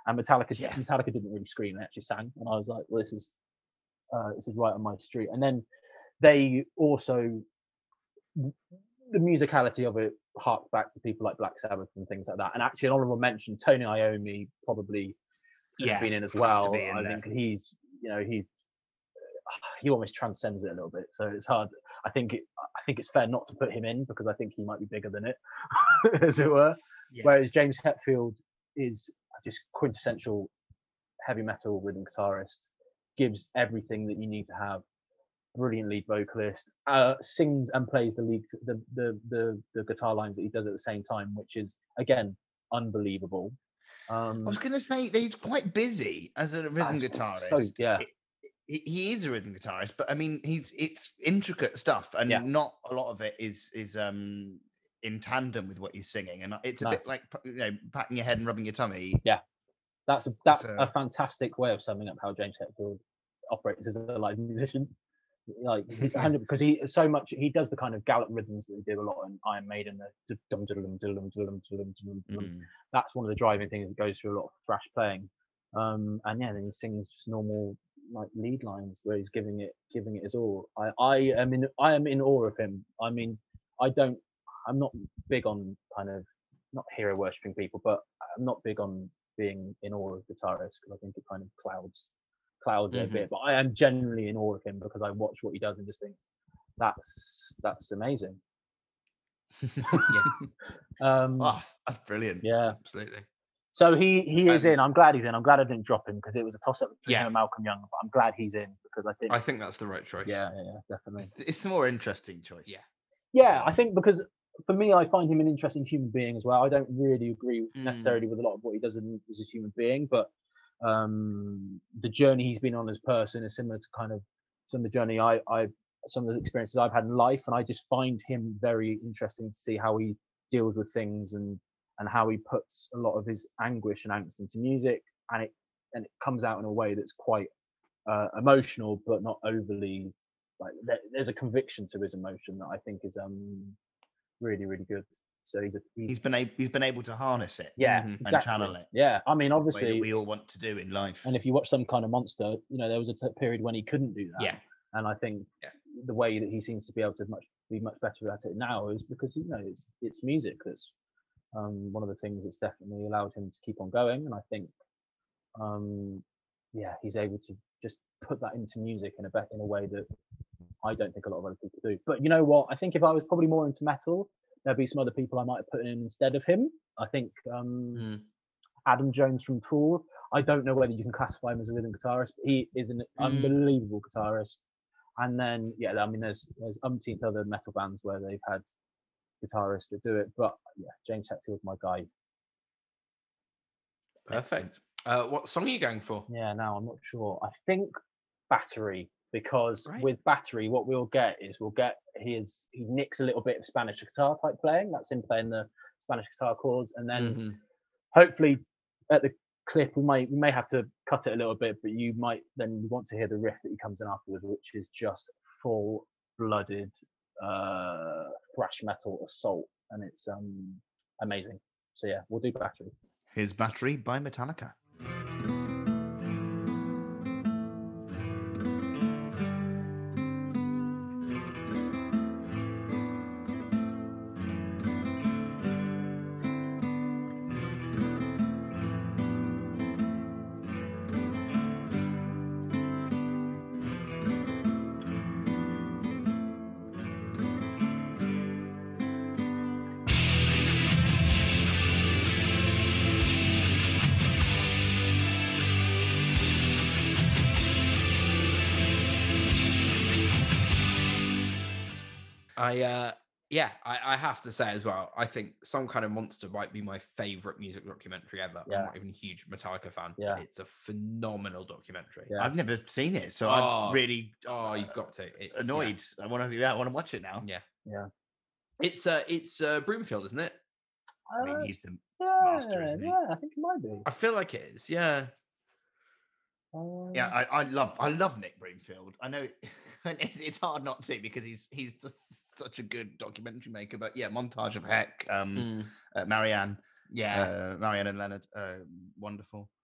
And Metallica, Yeah. Metallica didn't really scream; they actually sang, and I was like, "Well, this is uh, this is right on my street." And then they also the musicality of it harked back to people like Black Sabbath and things like that. And actually, an honorable mention: Tony Iommi probably could Yeah, have been in as has to well. be in I there. think he's, you know, he he almost transcends it a little bit. So it's hard. I think it, I think it's fair not to put him in because I think he might be bigger than it, as it were. Yeah. Whereas James Hetfield is just quintessential heavy metal rhythm guitarist, gives everything that you need to have. Brilliant lead vocalist, uh, sings and plays the lead the, the the the guitar lines that he does at the same time, which is again unbelievable. Um, I was going to say that he's quite busy as a rhythm That's guitarist. so- yeah. It- he, he is a rhythm guitarist, but I mean, he's it's intricate stuff, and Yeah. not a lot of it is is um in tandem with what he's singing, and it's a No. bit like you know patting your head and rubbing your tummy. that's a, that's So- a fantastic way of summing up how James Hetfield operates as a live musician. Like one hundred because he so much he does the kind of gallop rhythms that they do a lot in Iron Maiden. The dum dum dum dum dum dum dum dum dum. Mm. That's one of the driving things that goes through a lot of thrash playing. Um, and yeah, then he sings just normal like lead lines where he's giving it giving it his all. I I am in I am in awe of him. I mean, I don't I'm not big on kind of not hero worshipping people, but I'm not big on being in awe of guitarists because I think it kind of clouds clouds it a bit. But I am genuinely in awe of him because I watch what he does and just think that's that's amazing. Um, Oh, that's, that's brilliant. yeah. Absolutely. So he he is Um, in. I'm glad he's in. I'm glad I didn't drop him because it was a toss up between Yeah. him and Malcolm Young. But I'm glad he's in because I think I think that's the right choice. yeah, yeah, yeah, definitely. It's, it's the more interesting choice. Yeah. Yeah, I think because for me, I find him an interesting human being as well. I don't really agree Mm. necessarily with a lot of what he does in- as a human being, but um, the journey he's been on as a person is similar to kind of some of the journey I, I, some of the experiences I've had in life, and I just find him very interesting to see how he deals with things and and how he puts a lot of his anguish and angst into music, and it and it comes out in a way that's quite uh, emotional, but not overly like there, there's a conviction to his emotion that I think is um really really good. So he's a he's, He's been able he's been able to harness it. yeah Mhm. and exactly. channel it Yeah, I mean the way obviously, that we all want to do in life. and if you watch Some Kind of Monster, you know there was a t- period when he couldn't do that. Yeah. And I think Yeah. the way that he seems to be able to much be much better at it now is because you know it's it's music that's um, one of the things that's definitely allowed him to keep on going. And I think um, yeah, he's able to just put that into music in a be- in a way that I don't think a lot of other people do. But you know what? I think if I was probably more into metal, there'd be some other people I might have put in instead of him. I think um, Mm. Adam Jones from Tool. I don't know whether you can classify him as a rhythm guitarist, but he is an Mm. unbelievable guitarist. And then yeah, I mean there's there's umpteenth other metal bands where they've had guitarists that do it, but yeah, James Hetfield's my guy. Perfect. Uh, what song are you going for? Yeah, now I'm not sure. I think Battery, because Right. with Battery, what we'll get is we'll get he is he nicks a little bit of Spanish guitar type playing. That's him playing the Spanish guitar chords, and then Mhm. hopefully at the clip we might we may have to cut it a little bit, but you might then want to hear the riff that he comes in afterwards, which is just full blooded uh thrash metal assault, and it's um amazing. So yeah, we'll do Battery. Here's Battery by Metallica. I uh yeah, I, I have to say as well, I think Some Kind of Monster might be my favorite music documentary ever. Yeah. I'm not even a huge Metallica fan, Yeah. but it's a phenomenal documentary. Yeah. I've never seen it, so Oh, I'm really Oh, you've got to. It's, yeah. annoyed. I want to yeah, I want to watch it now. Yeah. Yeah. It's uh it's uh Broomfield, isn't it? I mean, Uh, he's the yeah, master, isn't he? yeah, I think it might be. I feel like it is, yeah. Um, yeah. I, I love I love Nick Broomfield. I know it's, it's hard not to because he's he's just such a good documentary maker. But yeah, Montage of Heck, um, Mm, uh, Marianne, yeah. uh, Marianne and Leonard, uh, wonderful.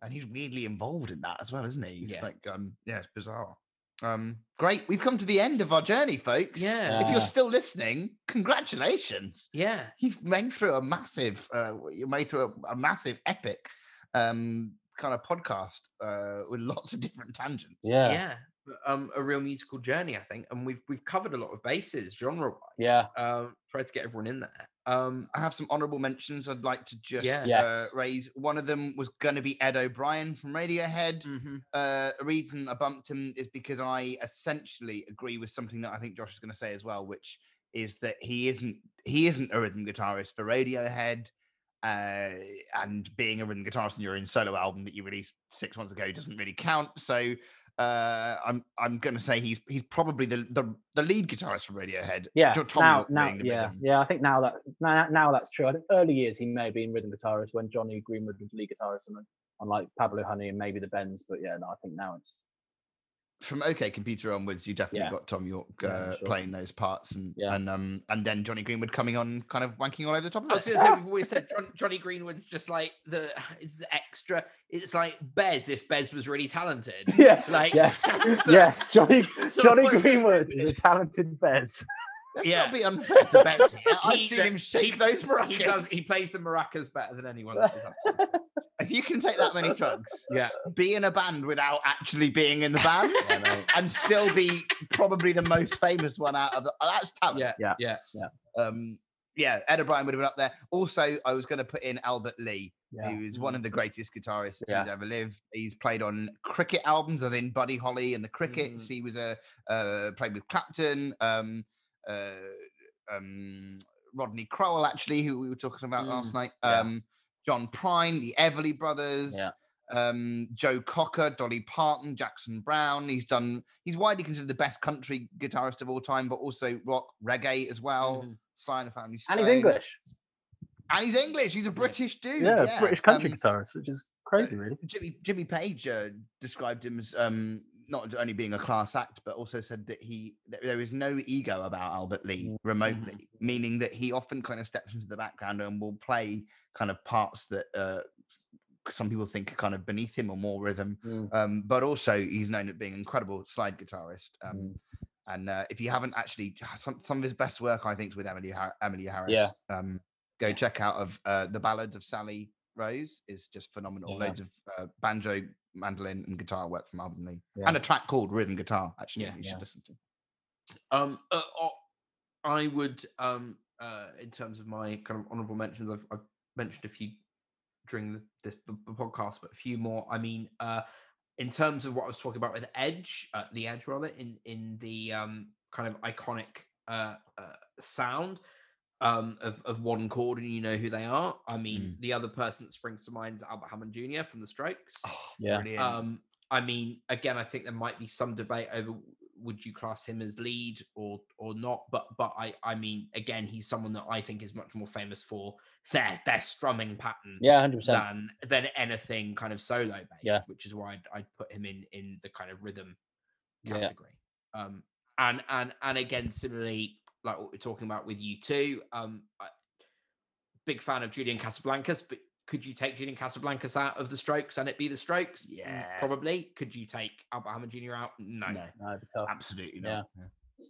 and he's weirdly involved in that as well, isn't he? It's Yeah. like, um, yeah, it's bizarre. Um, great. We've come to the end of our journey, folks. Yeah. If you're Yeah. still listening, congratulations. Yeah. You've made through a massive, uh, you made through a, a massive epic um, kind of podcast uh, with lots of different tangents. Yeah. Yeah. But, Um, a real musical journey, I think, and we've we've covered a lot of bases genre wise. Yeah. Um, tried to get everyone in there. Um, I have some honourable mentions I'd like to just Yeah. uh, Yes. raise. One of them was going to be Ed O'Brien from Radiohead. mhm. Uh, a reason I bumped him is because I essentially agree with something that I think Josh is going to say as well, which is that he isn't he isn't a rhythm guitarist for Radiohead, uh, and being a rhythm guitarist in your own solo album that you released six months ago doesn't really count. So uh, I'm I'm going to say he's he's probably the, the the lead guitarist for Radiohead. Yeah, Jo- Tom now, York now, being the yeah, rhythm. yeah. I think now that now, now that's true. I think early years he may have been rhythm guitarist when Johnny Greenwood was lead guitarist, and on like Pablo Honey and maybe the Bends. But yeah, no, I think now it's From OK Computer onwards, you definitely Yeah. got Tom York uh, Yeah, sure. playing those parts, and Yeah. and um and then Johnny Greenwood coming on, kind of wanking all over the top I of was it. going to say we've always said John, Johnny Greenwood's just like the it's extra. It's like Bez if Bez was really talented. yeah, Like yes, that's the- yes. Johnny that's the Johnny point of Greenwood it. is a talented Bez. Let's Yeah. not be unfair to Bez here. I've He- seen him shake he- those maracas. He does. He plays the maracas better than anyone. That is absolutely. If you can take that many drugs, Yeah. be in a band without actually being in the band, Yeah, mate. and still be probably the most famous one out of the, oh, that's talent. Yeah. Yeah. Yeah. Um, yeah, Ed O'Brien would have been up there. Also, I was going to put in Albert Lee, Yeah. who is one of the greatest guitarists Yeah. who's ever lived. He's played on Cricket albums, as in Buddy Holly and the Crickets. Mhm. He was a uh, played with Clapton, um, uh, um, Rodney Crowell, actually, who we were talking about last night. yeah. Um, John Prine, the Everly Brothers. Yeah. Um, Joe Cocker, Dolly Parton, Jackson Brown. He's done. He's widely considered the best country guitarist of all time, but also rock, reggae as well. Mhm. Sly and the Family And he's Stone. English. And he's English. He's a British dude. Yeah, Yeah, British country Um, guitarist, which is crazy, really. Jimmy Jimmy Page uh, described him as um, not only being a class act, but also said that he that there is no ego about Albert Lee Mm. remotely, meaning that he often kind of steps into the background and will play kind of parts that uh, some people think are kind of beneath him or more rhythm. Mm. Um, but also he's known as being an incredible slide guitarist. Um, Mm. And uh, if you haven't actually, some, some of his best work, I think, is with Emily Har- Emily Harris. Yeah. Um, go check out of uh, the Ballad of Sally Rose is just phenomenal. Yeah. Loads of uh, banjo, mandolin, and guitar work from Albert Lee, Yeah. and a track called Rhythm Guitar. Actually, Yeah. you Yeah. should listen to. Um, uh, uh, I would, um, uh, in terms of my kind of honourable mentions, I've, I've mentioned a few during the, this, the, the podcast, but a few more. I mean, uh, in terms of what I was talking about with Edge, uh, the Edge rather, in in the um, kind of iconic uh, uh, sound um, of of one chord, and you know who they are. I mean, Mm. the other person that springs to mind is Albert Hammond Junior from the Strokes. Oh, Yeah. brilliant. Um, I mean, again, I think there might be some debate over would you class him as lead or or not, but but I I mean, again, he's someone that I think is much more famous for their their strumming pattern Yeah, hundred percent. than than anything kind of solo based, Yeah. which is why I'd, I'd put him in in the kind of rhythm Yeah. category. Um, and and and again, similarly, like what we're talking about with you two, um, I, big fan of Julian Casablancas, but could you take Julian Casablancas out of the Strokes and it be the Strokes? Mm, Yeah. probably. Could you take Albert Hammond Junior out? No. no, No, it'd be tough. absolutely not. Yeah.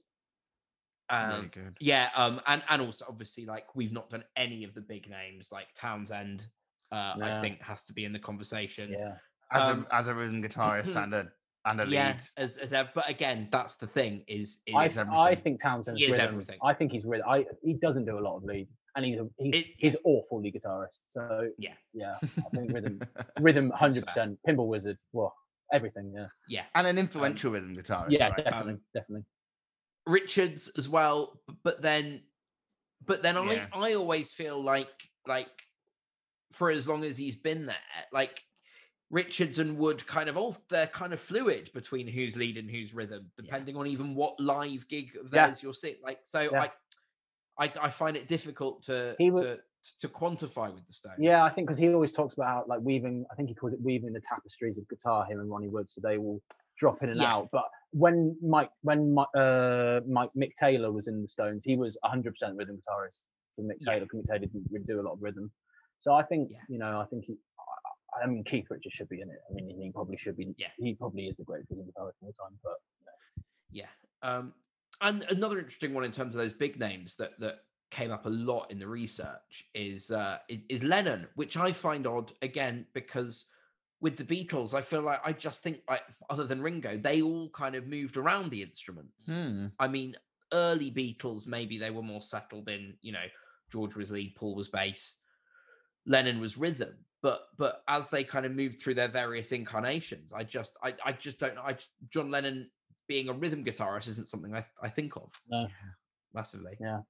Um, Very good. yeah, um, and and also obviously like we've not done any of the big names like Townsend. Uh, I Yeah. think has to be in the conversation. Yeah, As um, a as a rhythm guitarist and a and a Yeah, lead. as as ever. But again, that's the thing is is I, is I everything. think Townsend's He is rhythm. everything. I think he's rhythm. I he doesn't do a lot of lead, and he's a he's It- he's awful lead guitarist. So Yeah. yeah, I think rhythm rhythm That's hundred fair. percent. Pinball Wizard, well, everything. Yeah, yeah. And an influential rhythm guitarist. yeah, right? definitely, Um, definitely. Richards as well, b- but then but then Yeah. I I always feel like like for as long as he's been there, like Richards and Wood kind of all they're kind of fluid between who's lead and who's rhythm, depending on even what live gig of Yeah. theirs you'll see. Like so Yeah. I, I I find it difficult to He would- to to quantify with the Stones. Yeah, I think because he always talks about how, like weaving. I think he calls it weaving the tapestries of guitar. Him and Ronnie Wood, so they will drop in and Yeah. out. But when Mike, when Mi- uh, Mike Mick Taylor was in the Stones, he was one hundred percent rhythm guitarist for Mick Yeah. Taylor. 'Cause Mick Taylor didn't really do a lot of rhythm. So I think Yeah. you know, I think he, I mean, Keith Richards should be in it. I mean, he probably should be. Yeah. He probably is the greatest rhythm guitarist of all time. But Yeah. Um, and another interesting one in terms of those big names that that came up a lot in the research is uh, is, is Lennon, which I find odd again because with the Beatles, I feel like I just think like other than Ringo, they all kind of moved around the instruments. Hmm. I mean, early Beatles maybe they were more settled in. You know, George was lead, Paul was bass, Lennon was rhythm. But but as they kind of moved through their various incarnations, I just I I just don't know. I, John Lennon being a rhythm guitarist isn't something I I think of no, massively. yeah,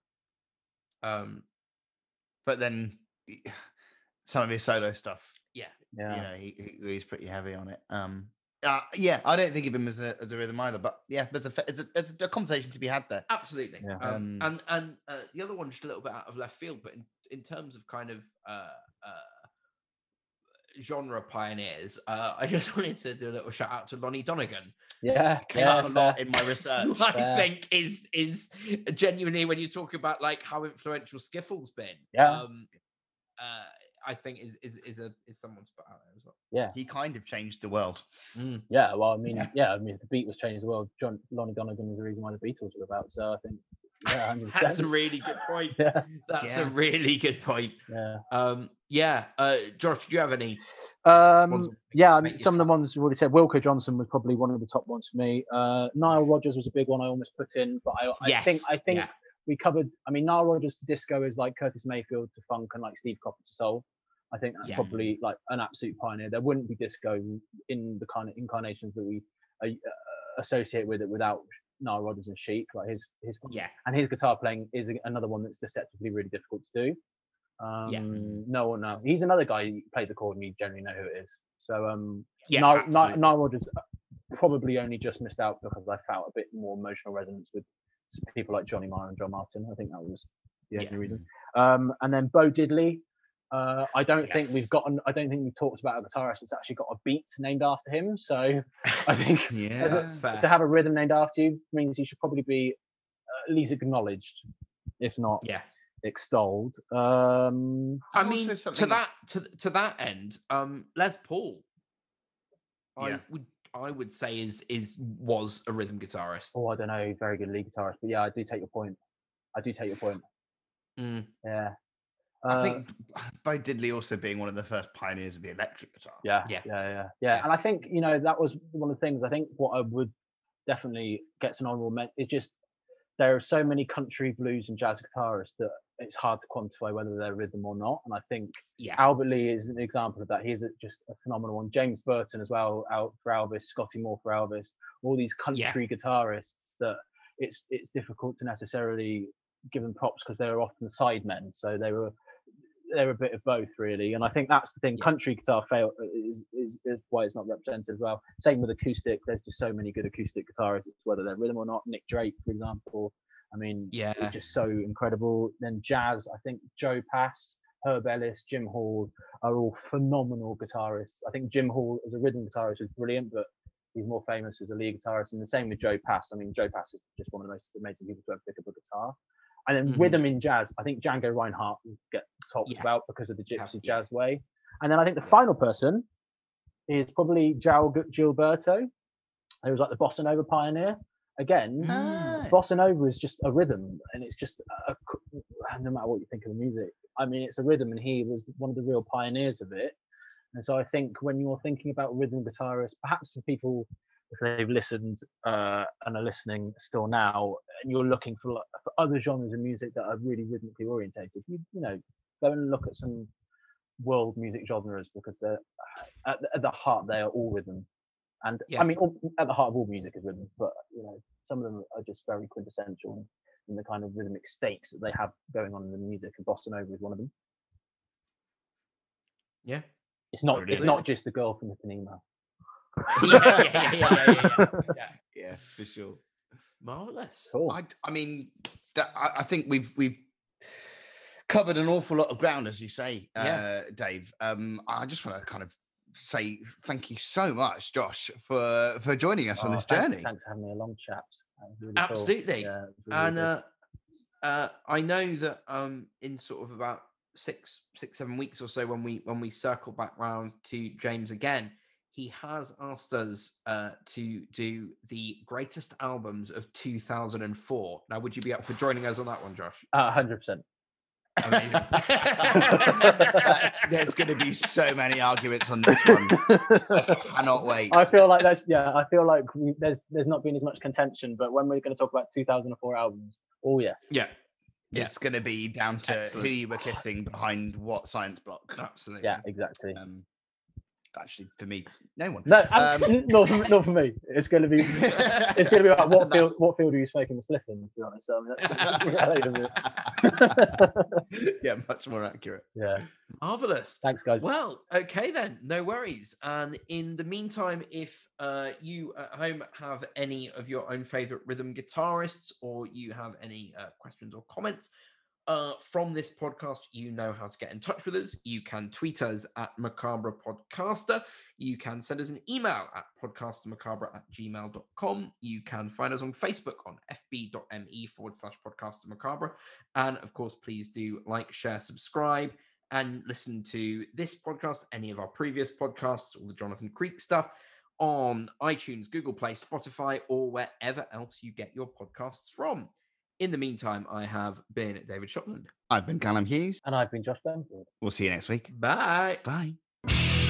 Um, But then some of his solo stuff, yeah, yeah, you know, he, he he's pretty heavy on it. Um, uh, yeah, I don't think of him as a as a rhythm either. But yeah, there's a fa- it's a, it's a conversation to be had there. absolutely. Yeah. Um, Um, and and uh, the other one just a little bit out of left field, but in, in terms of kind of uh, uh, genre pioneers, uh, I just wanted to do a little shout out to Lonnie Donegan, yeah, Came yeah, up a lot fair. in my who research. I fair. think is is genuinely when you talk about like how influential Skiffle's been. Yeah. Um, uh, I think is is is a is someone to put out there as well. yeah, He kind of changed the world. yeah. Well, I mean, Yeah. yeah, I mean, if the beat was changed as well. John Lonnie Donegan was the reason why the Beatles were about. So I think, yeah, one hundred That's a percent. really good point. Yeah, That's Yeah. a really good point. yeah. Um, yeah, uh, Josh, do you have any? Um, Ones that yeah, I make mean, you some of the cut. ones we've already said. Wilco Johnson was probably one of the top ones for me. Uh, Nile Rodgers was a big one I almost put in, but I, I Yes, think I think yeah. we covered. I mean, Nile Rodgers to disco is like Curtis Mayfield to funk, and like Steve Cropper to soul. I think that's Yeah. probably like an absolute pioneer. There wouldn't be disco in the kind of incarnations that we uh, associate with it without Nile Rodgers and Chic. Like his his Yeah, and his guitar playing is a- another one that's deceptively really difficult to do. Um, Yeah. No one knows. He's another guy who plays a chord and you generally know who it is. So um, yeah, Nile, Nile, absolutely. Nile Rodgers probably only just missed out because I felt a bit more emotional resonance with s- people like Johnny Marr and John Martin. I think that was the only Yeah. reason. Um, and then Bo Diddley. Uh, I don't think Yes. we've gotten. I don't think we've talked about a guitarist that's actually got a beat named after him. So I think Yeah. as a- That's fair. to have a rhythm named after you means you should probably be at least acknowledged, if not Yeah, extolled. Um, I And mean, also to something- that to to that end, um, Les Paul, I Yeah. would I would say is is was a rhythm guitarist. oh, I don't know, very good lead guitarist, but yeah, I do take your point. I do take your point. Mm, Yeah. I Uh, think Bo Diddley also being one of the first pioneers of the electric guitar. Yeah, Yeah. yeah, yeah, yeah, Yeah. And I think you know that was one of the things. I think what I would definitely gets an honourable mention is just there are so many country, blues, and jazz guitarists that it's hard to quantify whether they're rhythm or not. And I think yeah, Albert Lee is an example of that. He's a, just a phenomenal one. James Burton as well, out for Elvis. Scotty Moore for Elvis. All these country guitarists that it's it's difficult to necessarily give them props because they were often sidemen. So they were they're a bit of both really, and I think that's the thing. Yeah. Country guitar fail is, is is why it's not represented as well. Same with acoustic. There's just so many good acoustic guitarists, whether they're rhythm or not. Nick Drake, for example. I mean, yeah, it's just so incredible. Then jazz, I think Joe Pass, Herb Ellis, Jim Hall are all phenomenal guitarists. I think Jim Hall as a rhythm guitarist is brilliant, but he's more famous as a lead guitarist. And the same with Joe Pass. I mean, Joe Pass is just one of the most amazing people to ever pick up a guitar. And then Mhm. rhythm in jazz, I think Django Reinhardt will get talked Yeah. about because of the Have- gypsy yeah. jazz way. And then I think the Yeah. final person is probably João Gu- Gilberto, who was like the bossa nova pioneer. Again, Ah. bossa nova is just a rhythm, and it's just a, a- no matter what you think of the music. I mean, it's a rhythm, and he was one of the real pioneers of it. And so I think when you're thinking about rhythm guitarists, perhaps for people if they've listened uh, and are listening still now, and you're looking for, like, for other genres of music that are really rhythmically orientated, you, you know, go and look at some world music genres because they're at, the- at the heart they are all rhythm. And Yeah. I mean, all, at the heart of all music is rhythm, but you know, some of them are just very quintessential in, in the kind of rhythmic stakes that they have going on in the music. And bossa nova is one of them. yeah. It's not. Brilliant. It's not just the girl from Ipanema. yeah, yeah, yeah, yeah, yeah, yeah, yeah. Yeah, for sure. Marvelous. Cool. I, I mean, that, I, I think we've we've covered an awful lot of ground, as you say, uh, Yeah. Dave. Um, I just want to kind of say thank you so much, Josh, for for joining us on Oh, this thanks, journey. Thanks for having me along, chaps. That was really cool. Absolutely. Yeah, it was really And good. uh, uh, I know that um, in sort of about six, six, seven weeks or so when we when we circle back round to James again, he has asked us uh, to do the greatest albums of two thousand four. Now, would you be up for joining us on that one, Josh? Uh, one hundred percent. Amazing. Uh, there's going to be so many arguments on this one. I cannot wait. I feel like that's yeah. I feel like we, there's there's not been as much contention, but when we're going to talk about two thousand four albums, oh yes, Yeah, yeah, It's going to be down to Excellent. who you were kissing behind what science block. absolutely. yeah, exactly. Um, actually, for me, no one. No, Um, um, not for me, not for me. It's going to be it's going to be like what No. field what field are you smoking the spliff in? To be honest, so, I mean, that's reality. Yeah, much more accurate. Yeah, Marvelous. thanks guys. Well, okay then, no worries. And in the meantime, if uh, you at home have any of your own favorite rhythm guitarists, or you have any uh, questions or comments uh, from this podcast, you know how to get in touch with us. You can tweet us at Macabre Podcaster. You can send us an email at podcastermacabre at gmail dot com. You can find us on Facebook on fb.me forward slash podcaster macabre. And of course, please do like, share, subscribe, and listen to this podcast, any of our previous podcasts, all the Jonathan Creek stuff on iTunes, Google Play, Spotify, or wherever else you get your podcasts from. In the meantime, I have been David Shotland. I've been Callum Hughes. And I've been Josh Benford. We'll see you next week. Bye. Bye.